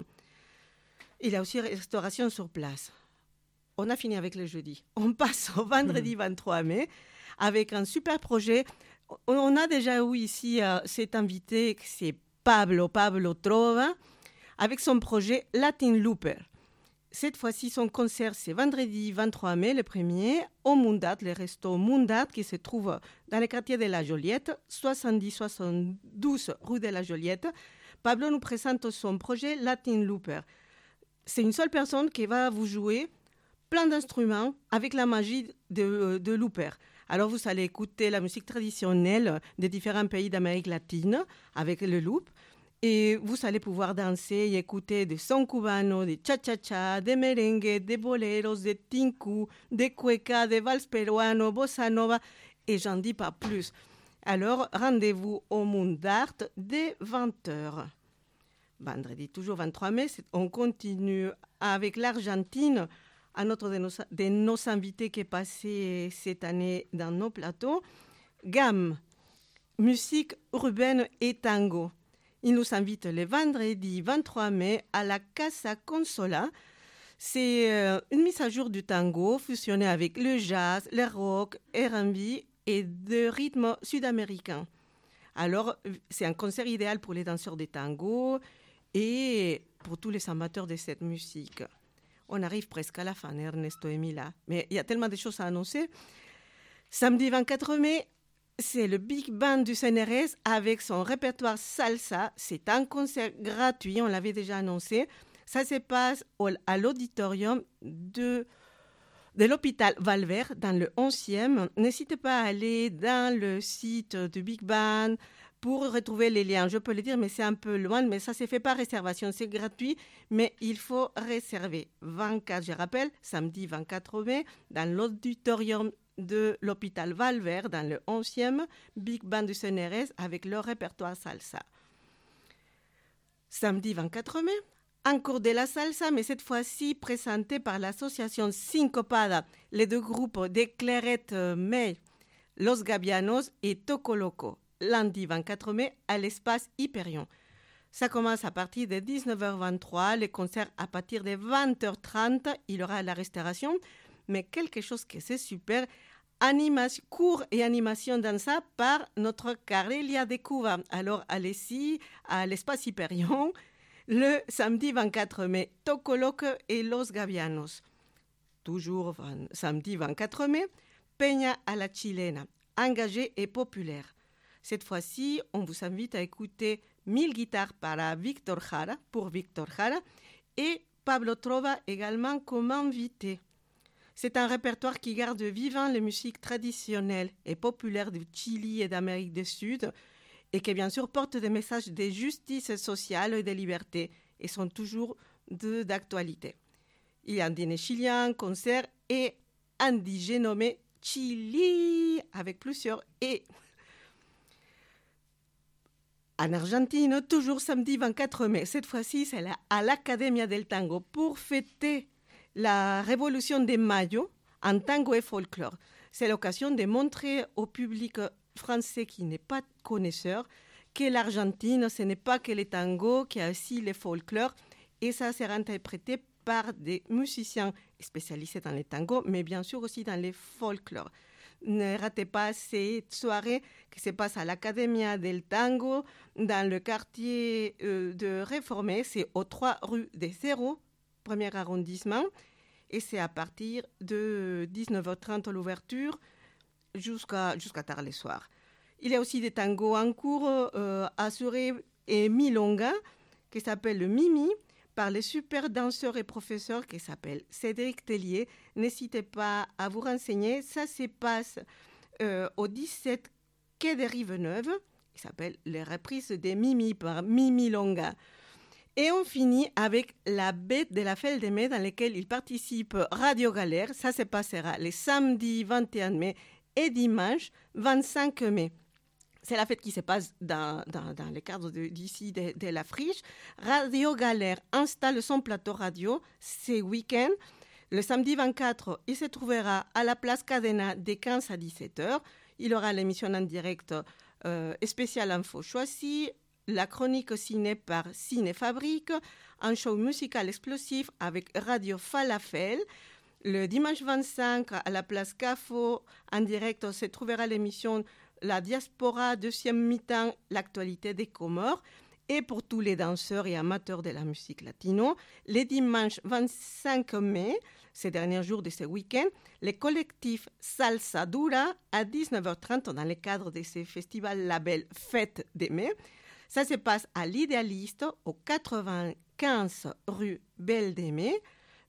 Speaker 14: Il y a aussi restauration sur place. On a fini avec le jeudi. On passe au vendredi vingt-trois mai avec un super projet. On a déjà eu ici euh, cet invité, c'est Pablo, Pablo Trova, avec son projet Latin Looper. Cette fois-ci, son concert, c'est vendredi vingt-trois mai, le premier, au Mundat, le resto Mundat, qui se trouve dans le quartier de la Joliette, soixante-dix soixante-douze rue de la Joliette. Pablo nous présente son projet Latin Looper. C'est une seule personne qui va vous jouer plein d'instruments avec la magie de, de looper. Alors, vous allez écouter la musique traditionnelle des différents pays d'Amérique latine avec le loop. Et vous allez pouvoir danser et écouter des sons cubanos, des cha-cha-cha, des merengues, des boleros, des tinku, des cuecas, des vals peruanos, bossa nova, et j'en dis pas plus. Alors, rendez-vous au Monde d'Art dès vingt heures. Vendredi, toujours vingt-trois mai, on continue avec l'Argentine, un autre de nos, de nos invités qui est passé cette année dans nos plateaux. Gamme, musique urbaine et tango. Il nous invite le vendredi vingt-trois mai à la Casa Consola. C'est euh, une mise à jour du tango fusionné avec le jazz, le rock, R and B et de rythmes sud-américains. Alors, c'est un concert idéal pour les danseurs de tango et pour tous les amateurs de cette musique. On arrive presque à la fin, Ernesto et Mila. Mais il y a tellement de choses à annoncer. Samedi vingt-quatre mai, c'est le Big Band du C N R S avec son répertoire salsa. C'est un concert gratuit, on l'avait déjà annoncé. Ça se passe au, à l'auditorium de, de l'hôpital Valvert dans le onzième. N'hésitez pas à aller dans le site du Big Band pour retrouver les liens. Je peux le dire, mais c'est un peu loin, mais ça ne se fait pas réservation. C'est gratuit, mais il faut réserver. vingt-quatre, je rappelle, samedi vingt-quatre mai, dans l'auditorium de l'hôpital Valvert, dans le onzième, Big Band du C N R S avec leur répertoire salsa. Samedi vingt-quatre mai, encore de la salsa, mais cette fois-ci présenté par l'association Sincopada, les deux groupes de Clairette May, Los Gabianos et Toco Loco. Lundi vingt-quatre mai, à l'espace Hyperion. Ça commence à partir de dix-neuf heures vingt-trois, les concerts à partir de vingt heures trente, il y aura la restauration. Mais quelque chose que c'est super, animation, cours et animation dans ça par notre Carelia de Cuba. Alors allez-y à l'espace Hyperion le samedi vingt-quatre mai, Toco Loco et Los Gabianos. Toujours vingt, samedi vingt-quatre mai, Peña a la Chilena, engagé et populaire. Cette fois-ci, on vous invite à écouter Mille guitares para Víctor Jara, pour Víctor Jara, et Pablo Trova également comme invité. C'est un répertoire qui garde vivant les musiques traditionnelles et populaires du Chili et d'Amérique du Sud et qui bien sûr portent des messages de justice sociale et de liberté et sont toujours de, d'actualité. Il y a un dîner chilien, concert et un D J nommé Chili avec plusieurs et. En Argentine, toujours samedi vingt-quatre mai, cette fois-ci c'est à l'Academia del Tango pour fêter la révolution de Mayo en tango et folklore. C'est l'occasion de montrer au public français qui n'est pas connaisseur que l'Argentine, ce n'est pas que le tango, qu'il y a aussi le folklore. Et ça sera interprété par des musiciens spécialisés dans le tango, mais bien sûr aussi dans le folklore. Ne ratez pas cette soirée qui se passe à l'Academia del Tango dans le quartier euh, de Réformé. C'est aux trois rue des Zéros, premier arrondissement, et c'est à partir de dix-neuf heures trente l'ouverture jusqu'à, jusqu'à tard le soir. Il y a aussi des tangos en cours euh, assurés et milonga qui s'appelle le Mimi par les super danseurs et professeurs qui s'appellent Cédric Tellier. N'hésitez pas à vous renseigner. Ça se passe euh, au dix-sept quai des Rives-Neuves. Il s'appelle les reprises des Mimi par Mimi Longa. Et on finit avec la bête de la Fête de mai dans laquelle il participe Radio Galère. Ça se passera les samedis vingt et un mai et dimanche vingt-cinq mai. C'est la fête qui se passe dans, dans, dans le cadre de, d'ici de, de la friche. Radio Galère installe son plateau radio ce week-end. Le samedi vingt-quatre, il se trouvera à la place Cadena de quinze à dix-sept heures. Il y aura l'émission en direct euh, spéciale Info choisie, la chronique ciné par Ciné Fabrique, un show musical explosif avec Radio Falafel. Le dimanche vingt-cinq, à la place Cafo, en direct, se trouvera l'émission La Diaspora, deuxième mi-temps, l'actualité des Comores. Et pour tous les danseurs et amateurs de la musique latino, le dimanche vingt-cinq mai, ces derniers jours de ce week-end, le collectif Salsa Dura à dix-neuf heures trente dans le cadre de ce festival label Fête de mai. Ça se passe à l'Idéaliste, au quatre-vingt-quinze rue Belle de Mai.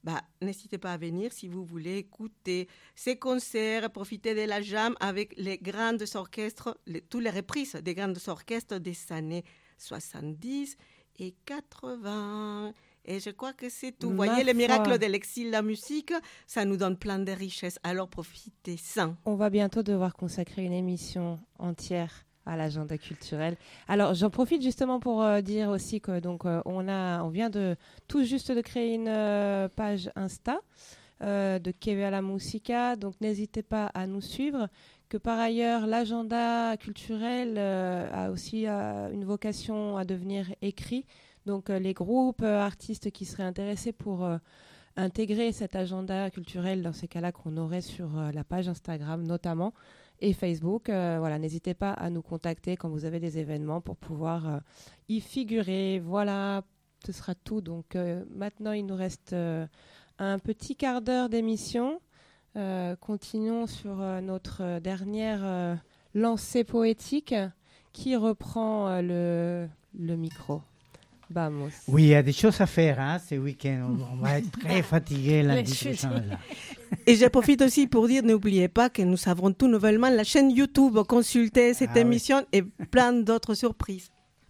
Speaker 14: bah, n'hésitez pas à venir si vous voulez écouter ces concerts, profiter de la jam avec les grands orchestres, les, tous les reprises des grands orchestres des années soixante-dix et quatre-vingts. Et je crois que c'est tout. Vous voyez, le miracle de l'exil, la musique, ça nous donne plein de richesses. Alors profitez-en.
Speaker 6: On va bientôt devoir consacrer une émission entière à l'agenda culturel. Alors, j'en profite justement pour euh, dire aussi que donc euh, on a, on vient de tout juste de créer une euh, page Insta euh, de Que Viva la Musica. Donc, n'hésitez pas à nous suivre. Que par ailleurs, l'agenda culturel euh, a aussi euh, une vocation à devenir écrit. Donc, euh, les groupes, euh, artistes qui seraient intéressés pour euh, intégrer cet agenda culturel, dans ces cas-là qu'on aurait sur euh, la page Instagram notamment, et Facebook, euh, voilà, n'hésitez pas à nous contacter quand vous avez des événements pour pouvoir euh, y figurer. Voilà, ce sera tout. Donc euh, maintenant, il nous reste euh, un petit quart d'heure d'émission. Euh, continuons sur euh, notre dernière euh, lancée poétique qui reprend euh, le, le micro. Vamos.
Speaker 7: Oui, il y a des choses à faire hein, ce week-end. On va être très fatigué lundi prochain. Là.
Speaker 14: Et je profite aussi pour dire, n'oubliez pas que nous avons tout nouvellement la chaîne YouTube. Consultez cette ah, émission oui. Et plein d'autres surprises.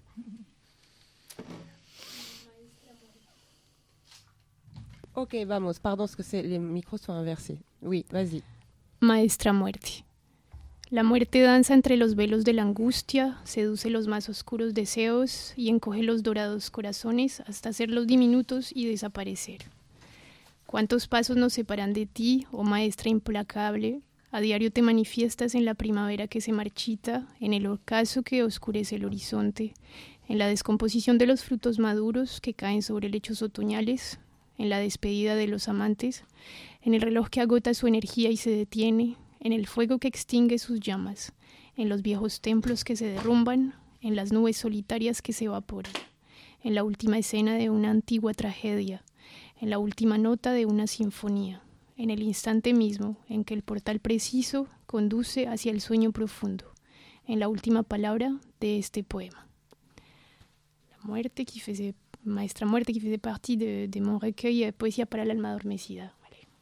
Speaker 6: Ok, vamos. Pardon, parce que c'est, les micros sont inversés. Oui, vas-y.
Speaker 9: Maestra Muerte. La muerte danza entre los velos de la angustia, seduce los más oscuros deseos y encoge los dorados corazones hasta hacerlos diminutos y desaparecer. ¿Cuántos pasos nos separan de ti, oh maestra implacable? A diario te manifiestas en la primavera que se marchita, en el ocaso que oscurece el horizonte, en la descomposición de los frutos maduros que caen sobre lechos otoñales, en la despedida de los amantes, en el reloj que agota su energía y se detiene, en el fuego que extingue sus llamas, en los viejos templos que se derrumban, en las nubes solitarias que se evaporan, en la última escena de una antigua tragedia, en la última nota de una sinfonía, en el instante mismo en que el portal preciso conduce hacia el sueño profundo, en la última palabra de este poema. La muerte qui faisait, Maestra Muerte qui faisait partie de, de mon recueil Poesía para el alma adormecida.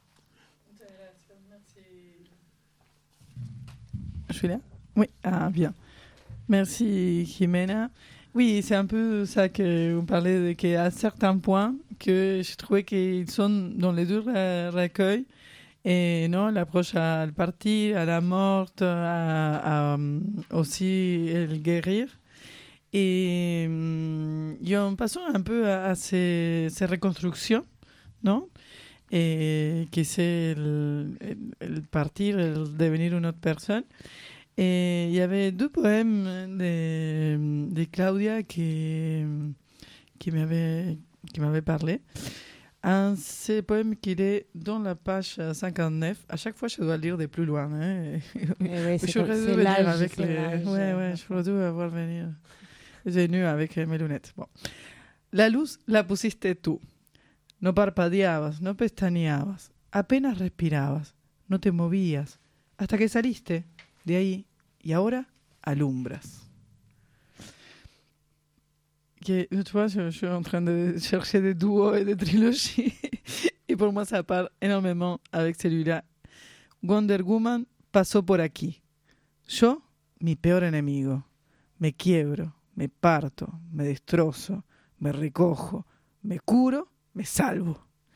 Speaker 8: Je suis là ? Oui, ah bien. Merci Jimena. Oui, c'est un peu ça que vous parlez, qu'à certains points, que je trouvais qu'ils sont dans les deux recueils, et non, l'approche à le partir, à la mort, à, à aussi le guérir. Et, et en passant un peu à, à ces, ces reconstructions, non ? Et qui c'est le, le partir, le devenir une autre personne. Et il y avait deux poèmes de, de Claudia qui, qui m'avaient qui m'avait parlé. Un ces poèmes qui est dans la page cinquante-neuf. À chaque fois, je dois lire de plus loin. Hein.
Speaker 6: Ouais,
Speaker 8: je voudrais venir avec les. Ouais, ouais, je voudrais avoir venir. J'ai venu avec mes lunettes. Bon. La luz la pusiste tú. No parpadeabas, no pestañeabas, apenas respirabas, no te movías, hasta que saliste de ahí y ahora alumbras. Que, tu vois, je, je suis en train de chercher des duos et des trilogies et pour moi ça parle énormément avec celui-là. Wonder Woman pasó por aquí. Yo, mi peor enemigo. Me quiebro, me parto, me destrozo, me recojo, me curo, me salvo.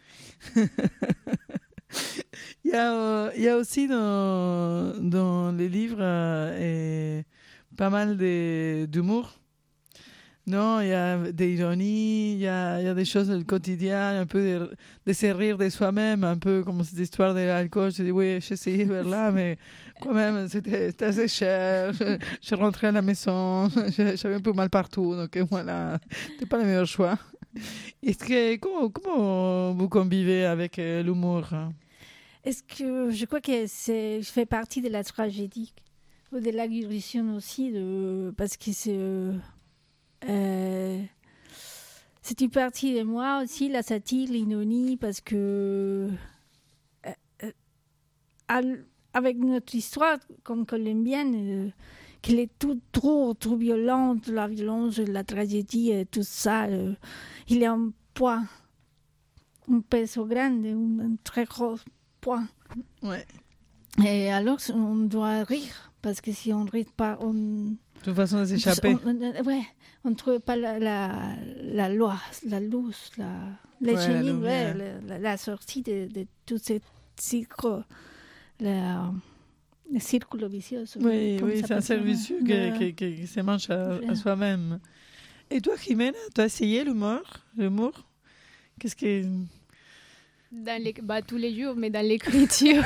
Speaker 8: il, y a, il y a aussi dans, dans les livres euh, pas mal de, d'humour. Non, il y a des ironies, il y a, il y a des choses du quotidien, un peu de, de se rire de soi-même, un peu comme cette histoire de l'alcool. Je dis, oui, j'ai essayé vers là, mais quand même, c'était, c'était assez cher. Je, je rentrais à la maison, j'avais un peu mal partout, donc voilà, c'était pas le meilleur choix. Est-ce que, comment, comment vous convivez avec euh, l'humour?
Speaker 11: Est-ce que je crois que c'est, je fais partie de la tragédie, ou de la guérison aussi, de, parce que c'est... Euh, c'est une partie de moi aussi, la satire, l'ironie, parce que euh, euh, avec notre histoire comme colombienne, euh, qu'elle est tout, trop, trop violente, la violence, la tragédie, et tout ça, euh, il est un poids un peso grande, un, un très gros poids.
Speaker 8: Ouais.
Speaker 11: Et alors, on doit rire, parce que si on ne rit pas, on...
Speaker 8: De toute façon de s'échapper.
Speaker 11: On, on, ouais, on ne trouve pas la, la, la loi, la luz, la, les
Speaker 8: ouais,
Speaker 11: génies,
Speaker 8: la,
Speaker 11: ouais, la, la, la sortie de, de tous ces cycles, la, le circulo vicieux.
Speaker 8: Oui, oui, c'est un cercle vicieux qui, qui, qui se mange à, à soi-même. Et toi, Jimena, tu as essayé l'humour, l'humour Qu'est-ce que...
Speaker 9: Dans les... bah, tous les jours, mais dans l'écriture.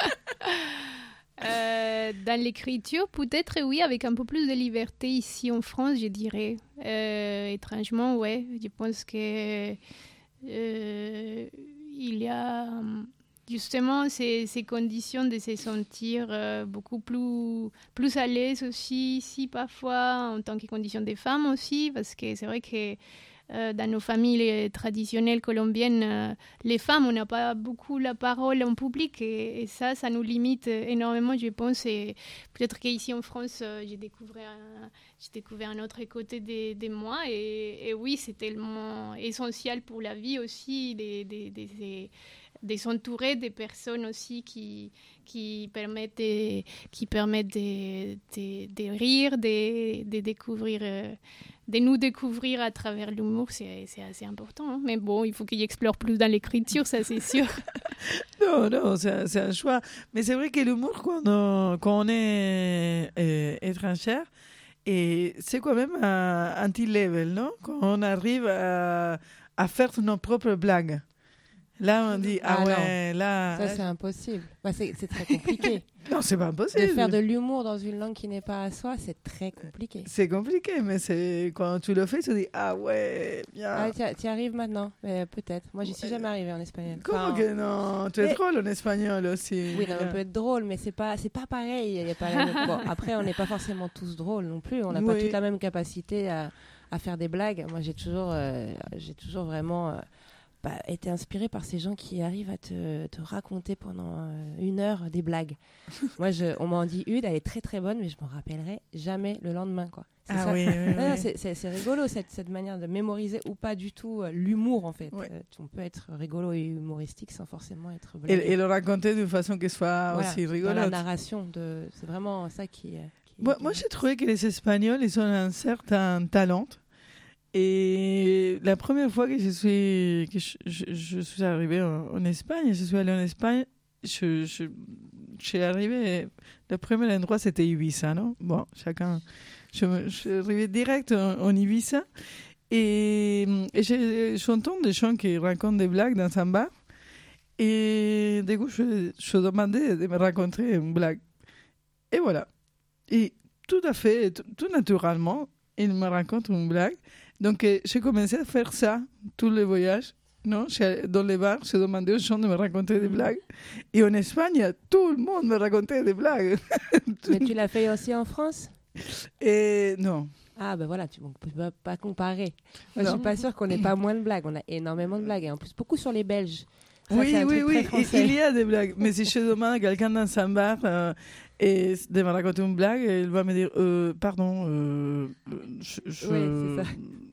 Speaker 9: euh, dans l'écriture, peut-être oui, avec un peu plus de liberté ici en France, je dirais. Euh, étrangement, ouais. Je pense que euh, il y a justement ces, ces conditions de se sentir euh, beaucoup plus, plus à l'aise aussi, ici parfois, en tant que condition des femmes aussi, parce que c'est vrai que euh, dans nos familles traditionnelles colombiennes, euh, les femmes, on n'a pas beaucoup la parole en public et, et ça, ça nous limite énormément, je pense. Et peut-être qu'ici en France, euh, j'ai découvert un, j'ai découvert un autre côté de, de moi et, et oui, c'est tellement essentiel pour la vie aussi, des, des, des, des de s'entourer des personnes aussi qui, qui permettent de, qui permettent de, de, de rire, de, de découvrir, de nous découvrir à travers l'humour, c'est, c'est assez important. Hein. Mais bon, il faut qu'il explore plus dans l'écriture, ça c'est sûr.
Speaker 8: non, non, c'est un, c'est un choix. Mais c'est vrai que l'humour, quand on, quand on est euh, étrangère, et c'est quand même un, un petit level, non? Quand on arrive à, à faire nos propres blagues. Là, on dit, ah, ah ouais,
Speaker 6: non.
Speaker 8: là...
Speaker 6: Ça, c'est impossible. Bah, c'est, c'est très compliqué.
Speaker 8: Non, c'est pas impossible.
Speaker 6: De faire de l'humour dans une langue qui n'est pas à soi, c'est très compliqué.
Speaker 8: C'est compliqué, mais c'est quand tu le fais, tu te dis, ah ouais, bien.
Speaker 6: Ah, tu y arrives maintenant, mais peut-être. Moi, j'y suis jamais arrivée en espagnol.
Speaker 8: Comment enfin, que non? Tu es mais... drôle en espagnol aussi.
Speaker 6: Oui, non, on peut être drôle, mais c'est pas, c'est pas pareil. Il y a pas la... bon, après, on n'est pas forcément tous drôles non plus. On n'a oui. pas toute la même capacité à, à faire des blagues. Moi, j'ai toujours, euh, j'ai toujours vraiment... Euh, Bah, été inspirée par ces gens qui arrivent à te, te raconter pendant euh, une heure des blagues. Moi, je, on m'en dit une, elle est très très bonne, mais je m'en rappellerai jamais le lendemain, quoi. C'est
Speaker 8: ah
Speaker 6: ça.
Speaker 8: oui, oui, oui.
Speaker 6: Non, c'est, c'est, c'est rigolo cette, cette manière de mémoriser ou pas du tout euh, l'humour en fait.
Speaker 8: Oui.
Speaker 6: Euh, on peut être rigolo et humoristique sans forcément être
Speaker 8: blagué. Et, et le raconter d'une façon qui soit voilà, aussi rigolote.
Speaker 6: Dans la narration, de, c'est vraiment ça qui. Euh, qui
Speaker 8: moi,
Speaker 6: qui
Speaker 8: moi j'ai trouvé que les Espagnols, ils ont un certain talent. Et la première fois que je suis, que je, je, je suis arrivée en, en Espagne, je suis allée en Espagne, je, je, je suis arrivée, le premier endroit c'était Ibiza, non? Bon, chacun, je, je suis arrivée direct en, en Ibiza et, et je, j'entends des gens qui racontent des blagues dans un bar et du coup je, je demandais de me raconter une blague. Et voilà. Et tout à fait, tout, tout naturellement, il me raconte une blague. Donc, euh, j'ai commencé à faire ça, tous les voyages. Non, dans les bars, j'ai demandé aux gens de me raconter des blagues. Et en Espagne, tout le monde me racontait des blagues.
Speaker 6: Mais tu l'as fait aussi en France?
Speaker 8: Et non.
Speaker 6: Ah, ben voilà, tu ne peux pas comparer. Moi, je ne suis pas sûre qu'on n'ait pas moins de blagues. On a énormément de blagues. Et en plus, beaucoup sur les Belges. Ça,
Speaker 8: oui, oui, oui, il y a des blagues. Mais si je demande à quelqu'un dans un bar euh, et de me raconter une blague, il va me dire euh, pardon. Euh, je, je...
Speaker 6: Oui, c'est ça.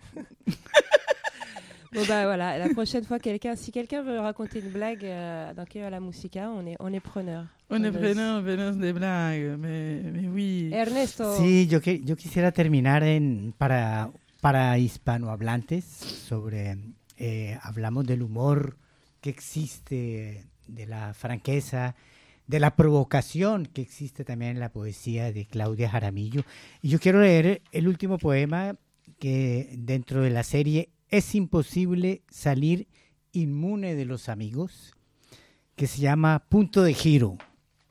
Speaker 6: Bon, bah voilà, la prochaine fois, quelqu'un, si quelqu'un veut raconter une blague euh, dans Que va la música, on est, on est preneur.
Speaker 8: On est preneur, preneur de blagues, mais, mais oui.
Speaker 6: Ernesto.
Speaker 7: Sí, yo, que, yo quisiera terminar en, para, para hispanohablantes sobre, eh, hablamos del humor que existe, de la franqueza, de la provocación que existe también en la poesía de Claudia Jaramillo. Y yo quiero leer el último poema que dentro de la serie Es imposible salir inmune de los amigos, que se llama Punto de Giro.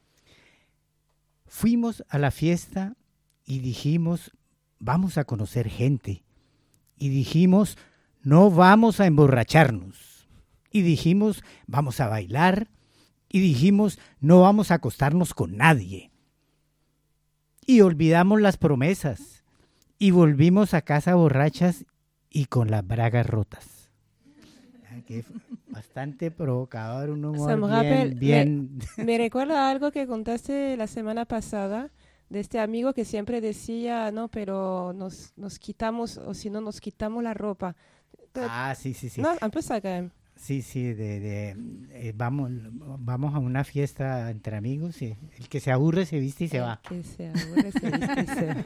Speaker 7: Fuimos a la fiesta y dijimos, vamos a conocer gente. Y dijimos, no vamos a emborracharnos. Y dijimos, vamos a bailar. Y dijimos, no vamos a acostarnos con nadie. Y olvidamos las promesas. Y volvimos a casa borrachas y con las bragas rotas. Que bastante provocador, un humor bien, rappelle, bien...
Speaker 6: Me, me recuerda algo que contaste la semana pasada de este amigo que siempre decía, no, pero nos, nos quitamos, o si no, nos quitamos la ropa.
Speaker 7: Ah, sí, sí, sí.
Speaker 6: No, un peu ça quand même.
Speaker 7: Sí, sí, de, de, eh, vamos, vamos a una fiesta entre amigos y el que se aburre se viste y se
Speaker 6: el
Speaker 7: va.
Speaker 6: Que se aburre se viste y se va.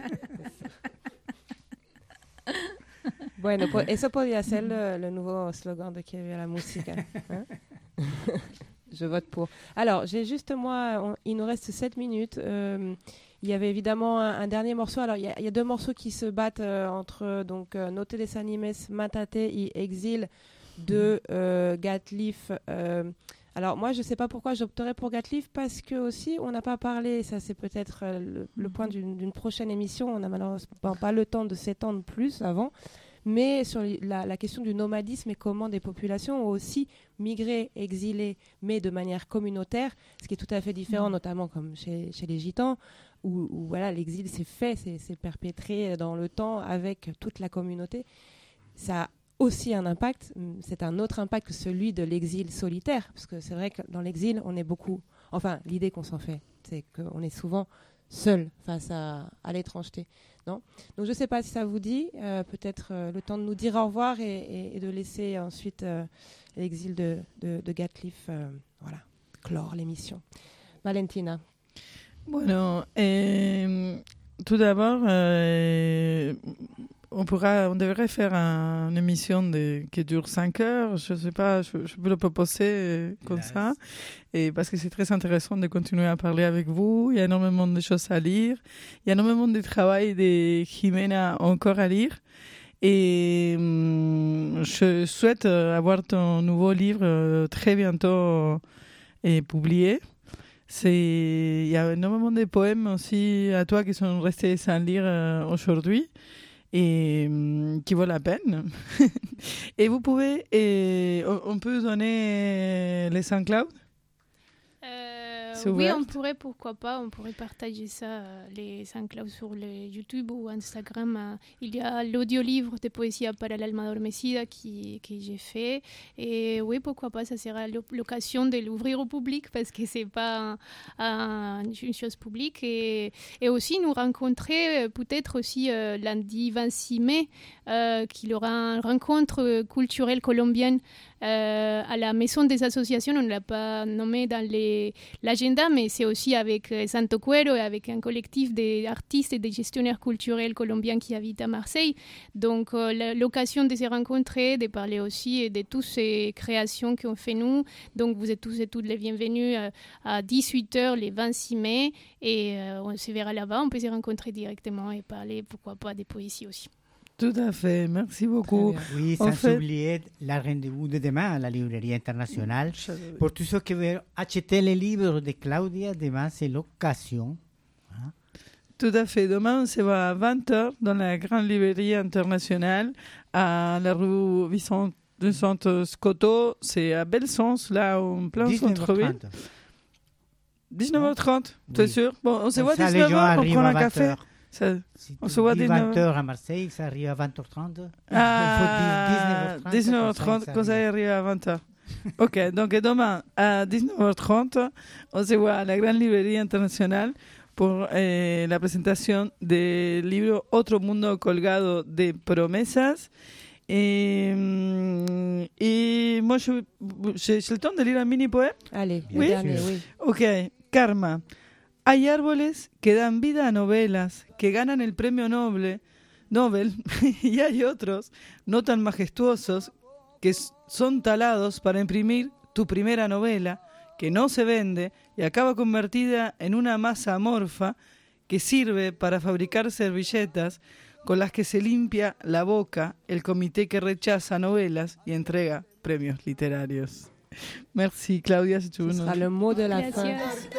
Speaker 6: Bueno, pues eso podría ser le, le nouveau slogan de Qui veut la musique. Hein? Je vote pour. Alors, j'ai juste moi, on, il nous reste sept minutes. Euh, il y avait évidemment un, un dernier morceau. Alors, il y, a, il y a deux morceaux qui se battent euh, entre donc euh, No te desanimes, Mátate et Exil de euh, Gatliff. Euh, alors, moi, je ne sais pas pourquoi j'opterais pour Gatliff parce que aussi, on n'a pas parlé, ça c'est peut-être euh, le, le point d'une, d'une prochaine émission. On n'a malheureusement pas le temps de s'étendre plus avant. Mais sur la, la question du nomadisme et comment des populations ont aussi migré, exilé, mais de manière communautaire, ce qui est tout à fait différent, mmh. notamment comme chez, chez les Gitans, où, où voilà, l'exil s'est fait, s'est, s'est perpétré dans le temps avec toute la communauté. Ça a aussi un impact, c'est un autre impact que celui de l'exil solitaire, parce que c'est vrai que dans l'exil, on est beaucoup... Enfin, l'idée qu'on s'en fait, c'est qu'on est souvent seul face à, à l'étrangeté. Non. Donc je ne sais pas si ça vous dit, euh, peut-être euh, le temps de nous dire au revoir et, et, et de laisser ensuite euh, l'exil de, de, de Gatliff euh, voilà, clore l'émission. Valentina.
Speaker 8: Bueno, eh, tout d'abord, euh, on, pourra, on devrait faire un, une émission de, qui dure cinq heures, je ne sais pas, je, je peux le proposer euh, comme nice. ça. Et parce que c'est très intéressant de continuer à parler avec vous. Il y a énormément de choses à lire. Il y a énormément de travail de Jimena encore à lire. Et hum, je souhaite avoir ton nouveau livre euh, très bientôt euh, publié. C'est... Il y a énormément de poèmes aussi à toi qui sont restés sans lire euh, aujourd'hui et hum, qui vaut la peine. Et vous pouvez... Et on peut donner les SoundCloud.
Speaker 9: Euh, oui, on pourrait, pourquoi pas, on pourrait partager ça, euh, les SoundCloud sur les YouTube ou Instagram. Euh, il y a l'audio-livre de Poesía para el alma adormecida qui, que j'ai fait. Et oui, pourquoi pas, ça sera l'occasion de l'ouvrir au public parce que c'est pas un, un, une chose publique. Et, et aussi nous rencontrer, peut-être aussi euh, lundi vingt-six mai, euh, qu'il y aura une rencontre culturelle colombienne Euh, à la Maison des Associations, on ne l'a pas nommé dans les, l'agenda, mais c'est aussi avec euh, Santo Cuero et avec un collectif d'artistes et de gestionnaires culturels colombiens qui habitent à Marseille. Donc euh, l'occasion de se rencontrer, de parler aussi de toutes ces créations qu'on fait nous. Donc vous êtes tous et toutes les bienvenus euh, à dix-huit heures le vingt-six mai et euh, on se verra là-bas, on peut se rencontrer directement et parler, pourquoi pas, des poésies aussi.
Speaker 8: Tout à fait, merci beaucoup.
Speaker 7: Oui, sans fait... oublier le rendez-vous de demain à la Librairie Internationale. Mmh. Pour tous ceux qui veulent acheter les livres de Claudia, demain c'est l'occasion. Hein?
Speaker 8: Tout à fait, demain on se voit à vingt heures dans la Grande Librairie Internationale à la rue Vicente Scotto, c'est à Belsunce, là en plein centre-ville. dix-neuf heures trente, oui. Tu es sûr? Bon, on se voit à dix-neuf heures pour prendre un café. Ça,
Speaker 7: si
Speaker 8: on se voit à
Speaker 7: vingt heures à Marseille, ça arrive à vingt heures trente.
Speaker 8: Ah, dix-neuf heures trente, quand ça arrive à vingt heures. Ok, donc demain à dix-neuf heures trente, on se voit à la Grande Librairie Internationale pour eh, la présentation du livre Otro Mundo Colgado de Promesas. Et, et moi, je, j'ai, j'ai le temps de lire un mini poème.
Speaker 6: Allez,
Speaker 8: oui?
Speaker 6: Dernier, oui.
Speaker 8: Ok, Karma. Hay árboles que dan vida a novelas, que ganan el premio Nobel, Nobel y hay otros, no tan majestuosos, que son talados para imprimir tu primera novela, que no se vende y acaba convertida en una masa amorfa que sirve para fabricar servilletas con las que se limpia la boca el comité que rechaza novelas y entrega premios literarios. Merci Claudia, si tu veux.
Speaker 6: Ce sera le mot de la fin.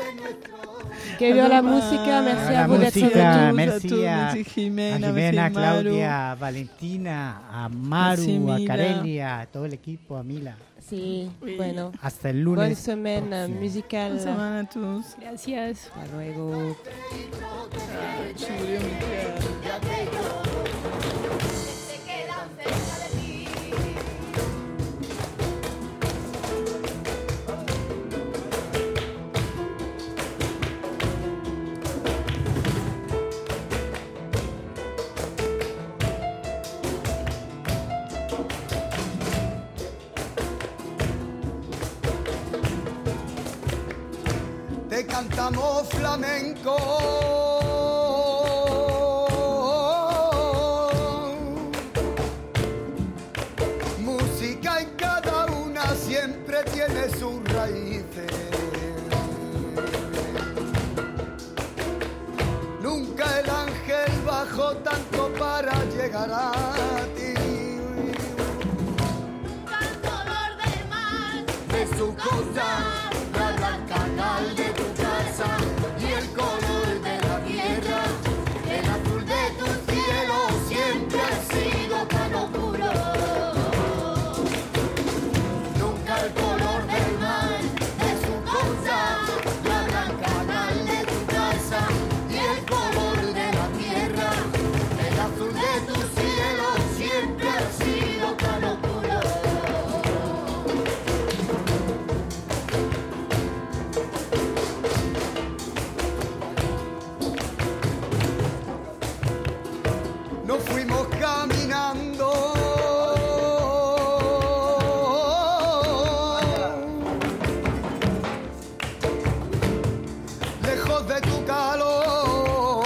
Speaker 6: Que viva la música, merci à vous d'être
Speaker 7: venus. Merci a Jimena, a Claudia, a Valentina, a Maru, a Carelia, a todo el equipo, a Mila.
Speaker 6: Sí, oui. Bueno.
Speaker 7: Hasta el lunes.
Speaker 6: Bonne semaine próximo. Musicale.
Speaker 8: Bonne semaine à tous.
Speaker 9: Gracias.
Speaker 6: Hasta luego.
Speaker 15: que cantamos flamenco. Música en cada una siempre tiene sus raíces. Nunca el ángel bajó tanto para llegar a ti.
Speaker 16: Al color del mar,
Speaker 15: De su cosa, la blanca cal de tu casa y el color de la tierra, el azul de tu cielo siempre ha sido tan oscuro. Nunca el color del mar, de su cosa, la blanca cal de tu casa y el color de la tierra, el azul de tu cielo siempre ha sido tan oscuro. Nos fuimos caminando lejos de tu calor,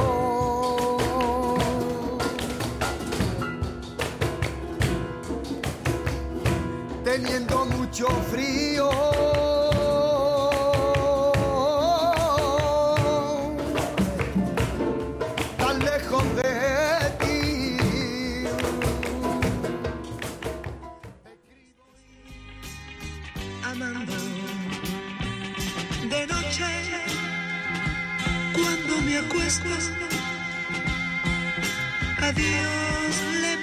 Speaker 15: teniendo mucho frío. Tan lejos de ti.
Speaker 17: Amando de noche cuando me acuesto, a Dios le